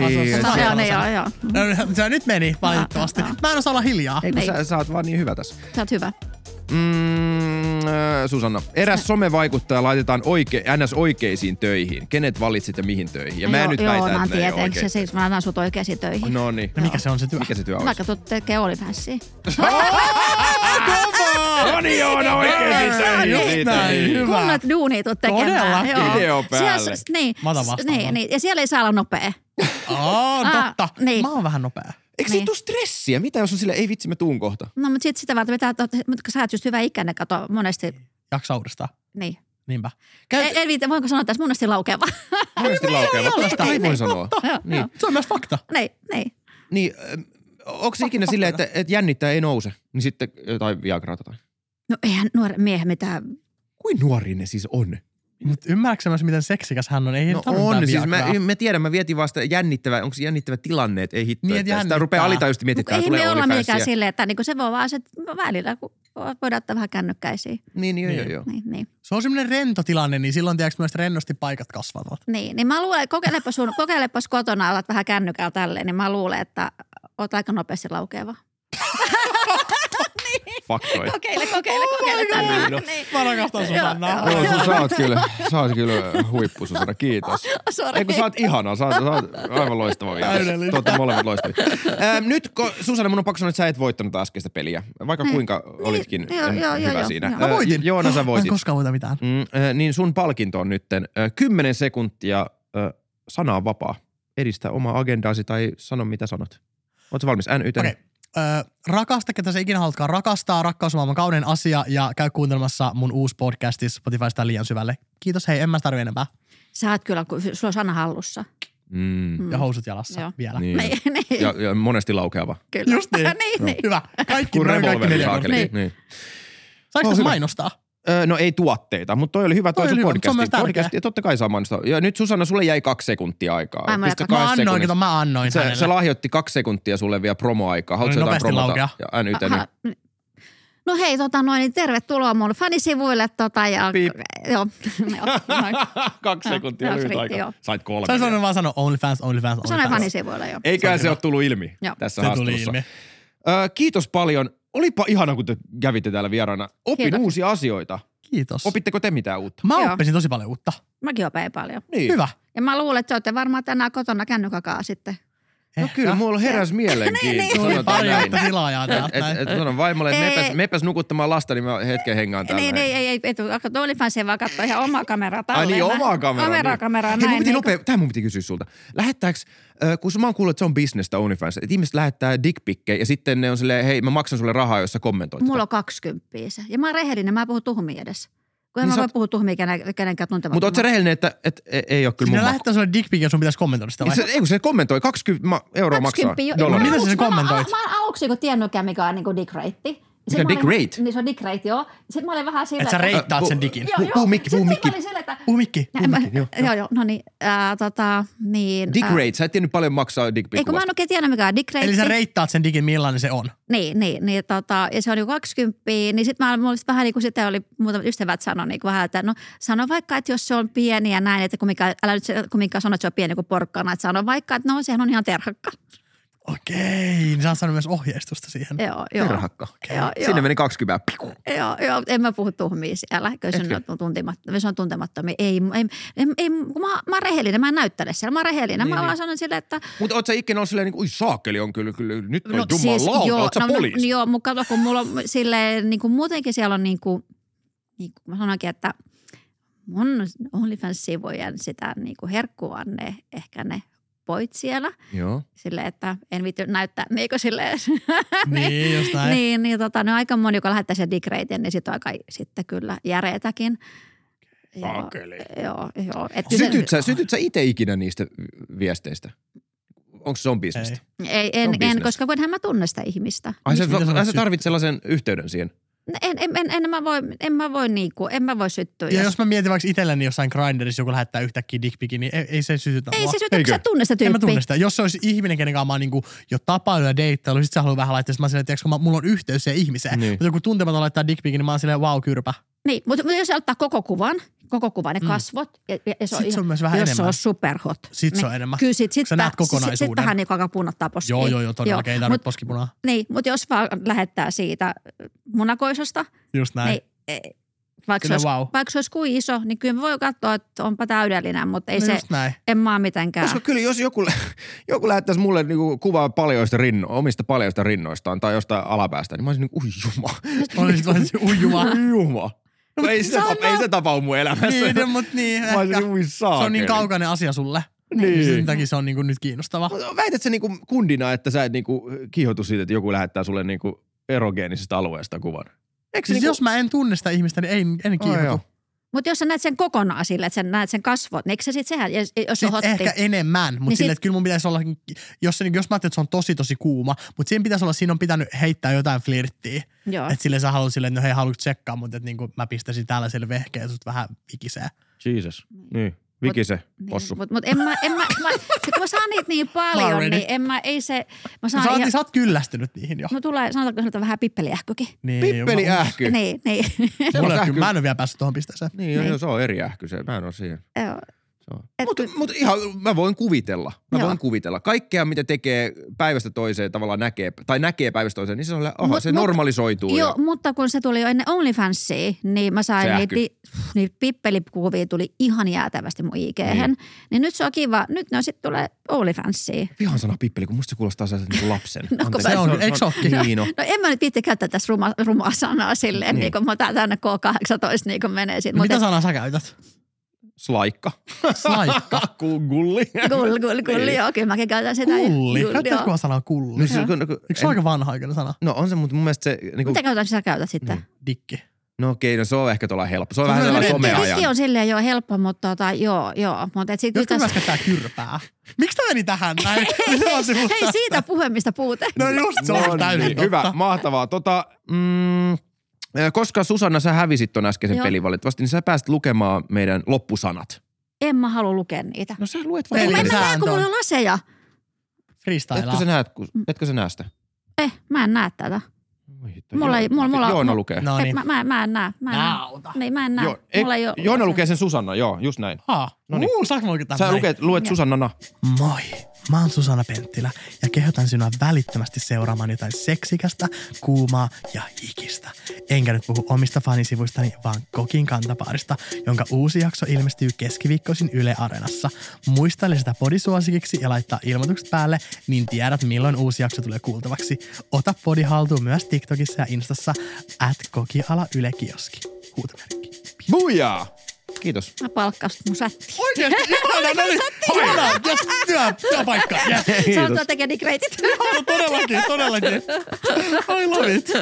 Se nyt meni valitettavasti. Mä en osaa olla hiljaa. Sä oot vaan niin hyvä tässä. Sä oot hyvä. Susanna, eräs somevaikuttaja laitetaan oikeisiin töihin. Kenet valitsit ja mihin töihin? Ja mä en nyt väitä, että ne ei ole oikein. Siis mä laitan sut oikeisiin töihin. No niin. No mikä se on se työ? Mikä se työ on? Vaikka tuut tekee OnlyFansia. No niin, Joona, oikeisiin töihin. Kunnat duunia tuut tekemään. Todella. Video päälle. Mä otan vastaan. Niin. Ja siellä ei saa olla nopea. Totta. Niin. Mä oon vähän nopea. Eikö siitä tule stressiä? Mitä jos on silleen, ei vitsi, mä tuun kohta? No, mutta sit sitä varten mutta sä oot just hyvä ikäinen, kato monesti. Jaksaa uudestaan. Niin. Niinpä. En viitä, voinko sanoa tässä monesti laukeva? Monesti laukeva. Totta kai voin sanoa. Niin. Se on myös fakta. Niin. Onko se ikinä silleen, että jännittää ei nouse? Niin sitten jotain Viagraa tai? No eihän nuori miehen mitään. Kuin nuori ne siis on? Mutta ymmärrätkö myös, miten seksikäs hän on? Ei no on, siis mä tiedän, mä vietin vasta onko se jännittävä tilanne, että ei hittoa. Niin, sitä rupeaa alitajuisesti miettimään, että tulee OnlyFansia. Ei me olla mikään silleen, että niinku se voi vaan se välillä, kun voidaan ottaa vähän kännykkäisiin. Niin, joo. Niin. Se on semmoinen rento tilanne, niin silloin tiedätkö myös rennosti paikat kasvavat. Niin mä luulen, että kokeilepas kotona, alat vähän kännykällä tälleen, niin mä luulen, että oot aika nopeasti laukeava. Faktoi. Kokeile tänään. Niin. Mä rakastan Susannaa. Sä oot kyllä huippu, Susanna. Kiitos. Eikö sä oot ihana. Sä oot aivan loistava vielä. Te ootte molemmat loistavia. Nyt, Susanna, mun on pakko sanoa, että sä et voittanut äskeistä peliä. Vaikka kuinka olitkin hyvä siinä. Mä voitin. Joona, sä voitit. En koskaan voita mitään. Niin sun palkinto on nytten 10 sekuntia. Sana on vapaa. edistä omaa agendaasi tai sano mitä sanot. Ootko valmis? NYT. Okei. Rakasta, ketä sä ikinä haluatkaan rakastaa. Rakkaus on maailman kaunein asia ja käy kuuntelemassa mun uusi podcasti Spotifysta liian syvälle. Kiitos, hei, en mä tarvitse enempää. Sä oot kyllä, kun sulla on sana hallussa. Ja housut jalassa vielä. Niin. Ja monesti laukeava. Kyllä. Just niin. niin. Hyvä. Kaikki revolveri. Niin. Saanko mainostaa? No ei tuotteita, mutta toi oli hyvä toi sun podcasti. Ja totta kai saa mainostaa. Ja nyt Susanna, sulle jäi 2 sekuntia aikaa. Mä annoin hänelle. Se lahjoitti 2 sekuntia sulle vielä promoaikaa. Haluatko jotain promota? Ja NYT nyt. No hei, niin tervetuloa mun fanisivuille ja... Joo. 2 sekuntia lyhyt aika. Sait 3. Sä sanoin vaan OnlyFans. Sanoin fanisivuille jo. Eiköhän se ole tullut ilmi tässä haastattelussa. Kiitos paljon. Olipa ihana, kun te kävitte täällä vieraana. Opin uusia asioita. Kiitos. Opitteko te mitään uutta? Mä oppisin tosi paljon uutta. Mäkin opin paljon. Niin. Hyvä. Ja mä luulen, että te olette varmaan tänään kotona kännykakaa sitten. No kyllä, mulla heräs mielenkiinto. Niin. Pari uutta tilaajaa täältä. Sanon vaimolle, että mepäs nukuttamaan lasta, niin mä hetken hengaan täällä. Ei. OnlyFansia vaan katsoa ihan omaa kameraa talleen. Ai niin, omaa kameraa. Kameraa näin. Tämä mun piti kysyä sulta. Lähettääkö, kun mä oon kuullut, että se on bisnestä OnlyFans, että ihmiset lähettää dickpikkejä ja sitten ne on silleen, hei mä maksan sulle rahaa, jos sä kommentoit. Mulla on 20. Ja mä oon rehellinen, mä en puhu tuhmia edes. Kun en mä voi puhua tuhmia kenenkään tuntemattomaan. Mutta oot sä rehellinen, että ei ole kyllä mun makku? Sinä lähettää sulle dickpikin, jos sun pitäisi kommentoida sitä vaikka. Ei kun se kommentoi, 20 € maksaa. Mitä sä sen kommentoit? Mä oon aluksi tiennytkään, mikä on niinku dick-reitti. Mikä on dick-rate? Niin se on dick-rate, joo. Sitten mä olin vähän sillä, että sä reittaat sen dikin. Puhu mikki. Puhu mikki. Joo, no niin. Niin. Dick-rate, sä et tiennyt paljon maksaa dick-pikku. Ei kun mä en oikein tiennyt, mikä on dick-rate. Eli sä reittaat sen dikin, millainen se on. Niin, ja se on niinku 20, niin sitten mulla vähän niinku sitten oli muutamat ystävät sanoi niinku vähän, että no sano vaikka, että jos se on pieni ja näin, että älä nyt kumminkaan sano, että se on pieni kuin porkkana, että sano vaikka, että no sehän on ihan terhakka. Okei, niin sä oot saanut myös ohjeistusta siihen. Joo. Terhakka. Sinne meni 20. Joo, en mä puhu tuhmia siellä. Kyllä se on tuntemattomia. Ei, mä oon rehellinen, mä en näyttele siellä. Mä oon rehellinen, mä vaan sanon silleen, että... Mutta oot sä ikinä ollut silleen, ui saakeli on kyllä nyt on jumalauta, oot sä poliisi? Joo, mutta kato, kun mulla on silleen, niin kuin muutenkin siellä on niin kuin mä sanoinkin, että mun OnlyFans-sivujen sitä niin kuin herkkua ehkä ne poit siellä. Joo. Silleen, että en viitty näyttää niinku silleen. Niin, just näin. Niin, aika moni, joka lähettää sen dick-reitin, niin sit on aika sitten kyllä järeetäkin. Joo. Sytyt sä itse ikinä niistä viesteistä? Onko se on bisnestä? En, koska voinhan mä tunne sitä ihmistä. Ai sä tarvit sellaisen yhteyden siihen? En mä voi syttyä. Ja jos mä mietin vaikka itselleni jossain Grindrissa joku lähettää yhtäkkiä dickpikin, niin ei se sytytä mua. Ei se sytytä, kun sä tunne sitä tyyppiä. En mä tunne sitä. Jos se olisi ihminen, kenen kanssa mä oon niinku jo tapailu ja deittailu, sit sä haluat vähän laittaa, mä silleen, että mulla on yhteys siihen ihmiseen. Niin. Mutta joku tuntematon laittaa dickpikin, niin mä oon silleen, kyrpä. Niin, mutta jos se ottaa koko kuvan ne kasvot. Ja se on myös vähän jos enemmän. se on superhot. Sit se on enemmän. Kyllä sit sä näet kokonaisuuden. Sitten vähän niin alkaa punottaa poskiin. Joo, todellakin ei tarvitse poskipunaa. Niin, mutta jos vaan lähettää siitä munakoisosta. Just näin. Niin, vaikka se olisi kuin iso, niin kyllä voi katsoa, että onpa täydellinen, mutta ei se, en mä mitenkään. Koska kyllä jos joku lähettäisi mulle niinku kuvaa omista paljoista rinnoistaan tai jostain alapäästä, niin mä olisin niinku, ui juma. Ui juma. No, ei se tapahdu mun elämässä. Niin, mutta niin. Se on niin kaukainen asia sulle. Niin. Sen takia se on niinku nyt kiinnostava. Väität sä niinku kundina, että sä et niinku kiihotu siitä, että joku lähettää sulle niinku erogeenisesta alueesta kuvan? Siis niinku... jos mä en tunne sitä ihmistä, niin en kiihotu. Mutta jos sä näet sen kokonaan sille, että sä näet sen kasvot, niin eikö se sit sehän, jos se hotti? Ehkä enemmän, mutta niin silleen, että kyllä mun pitäisi olla, jos mä ajattelin, että se on tosi kuuma, mutta siinä pitäisi olla, siinä on pitänyt heittää jotain flirttiä. Että silleen sä haluat silleen, että no hei, haluatko tsekkaa, mutta että niinku mä pistäisin tällaiselle vehkeen, että sut vähän vikisee. Jesus, niin. Vikise, possu. Mutta kun mä saan niitä niin paljon, niin sä oot kyllästynyt niihin jo. No tulee, sanotaanko sanotaan vähän pippeliähkykin. Niin, pippeliähky? Niin. Mä en ole vielä päässyt tuohon pisteeseen. Niin, se on eri ähky, mä en ole siihen. Joo. Mutta ihan mä voin kuvitella. Voin kuvitella. Kaikkea, mitä tekee päivästä toiseen tavallaan näkee päivästä toiseen, niin se on se normalisoituu. Joo, mutta kun se tuli jo ennen OnlyFansia, niin mä sain niitä pippelikuvia tuli ihan jäätävästi mun IG:hen. Niin nyt se on kiva. Nyt ne sitten tulee OnlyFansia. Vihan sana pippeli, kun musta se kuulostaa sellaiset niin kuin lapsen. Se on eksoottinen. Niin, no en mä nyt viitti käyttää tässä rumaa sanaa silleen, niin kuin mä täynnä K18 niin kuin menee siitä. Mitä sanaa sä käytät? Slaikka. Slaikka. Gulli. Gulli, joo. Kyllä mäkin käytän sitä. Kulli. Käyttäisikö mä sanaa kulli? No, Eikö se ole aika vanha-aikainen sana? No on se, mutta mun mielestä se... Niin mitä sä käytät sitten? Dikki. No okei, no se on ehkä tuolla helppo. Se on vähän sellainen someajan. Dikki on silleen jo helppo, mutta joo. Mutta jotkut myös käyttää kyrpää. Miksi tämä meni tähän näin? Hei, siitä puhemista puute. No just, se on täysin totta. Hyvä, mahtavaa. Koska Susanna, sä hävisit ton äskeisen pelin valitettavasti, niin sä pääsit lukemaan meidän loppusanat. En mä halua lukea niitä. No sä luet vaan. En mä näe, kun mulla on laseja. Freestylaa. Etkö sä näe sitä? Mä en näe tätä. Joona lukee. No niin. Mä en näe. Mä en näe. Joona lukee sen Susanna, joo, just näin. Saanko mä lukea sä luet Susannana. Moi, mä oon Susanna Penttilä ja kehotan sinua välittömästi seuraamaan jotain seksikästä, kuumaa ja hikistä. Enkä nyt puhu omista fanisivuistani, vaan Kokin kantapaarista, jonka uusi jakso ilmestyy keskiviikkoisin Yle Areenassa. Muistaile sitä podisuosikiksi ja laittaa ilmoitukset päälle, niin tiedät milloin uusi jakso tulee kuultavaksi. Ota podi haltuun myös TikTokissa ja Instassa @kokiala-yle-kioski. Huutomerkki. Bujaa! Kiitos. Mä palkkasin mun sättiin. Oikeesti? Ihana, no niin. Hoidaan. Työpaikka. Sä oot tuolla tekee digreitit. Todellakin. I love it.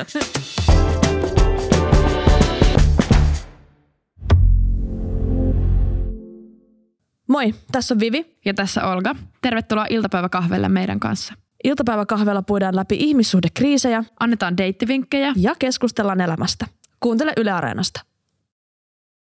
Moi, tässä on Vivi. Ja tässä Olga. Tervetuloa iltapäiväkahvelle meidän kanssa. Iltapäiväkahvella puidaan läpi ihmissuhdekriisejä, annetaan deittivinkkejä ja keskustellaan elämästä. Kuuntele Yle Areenasta.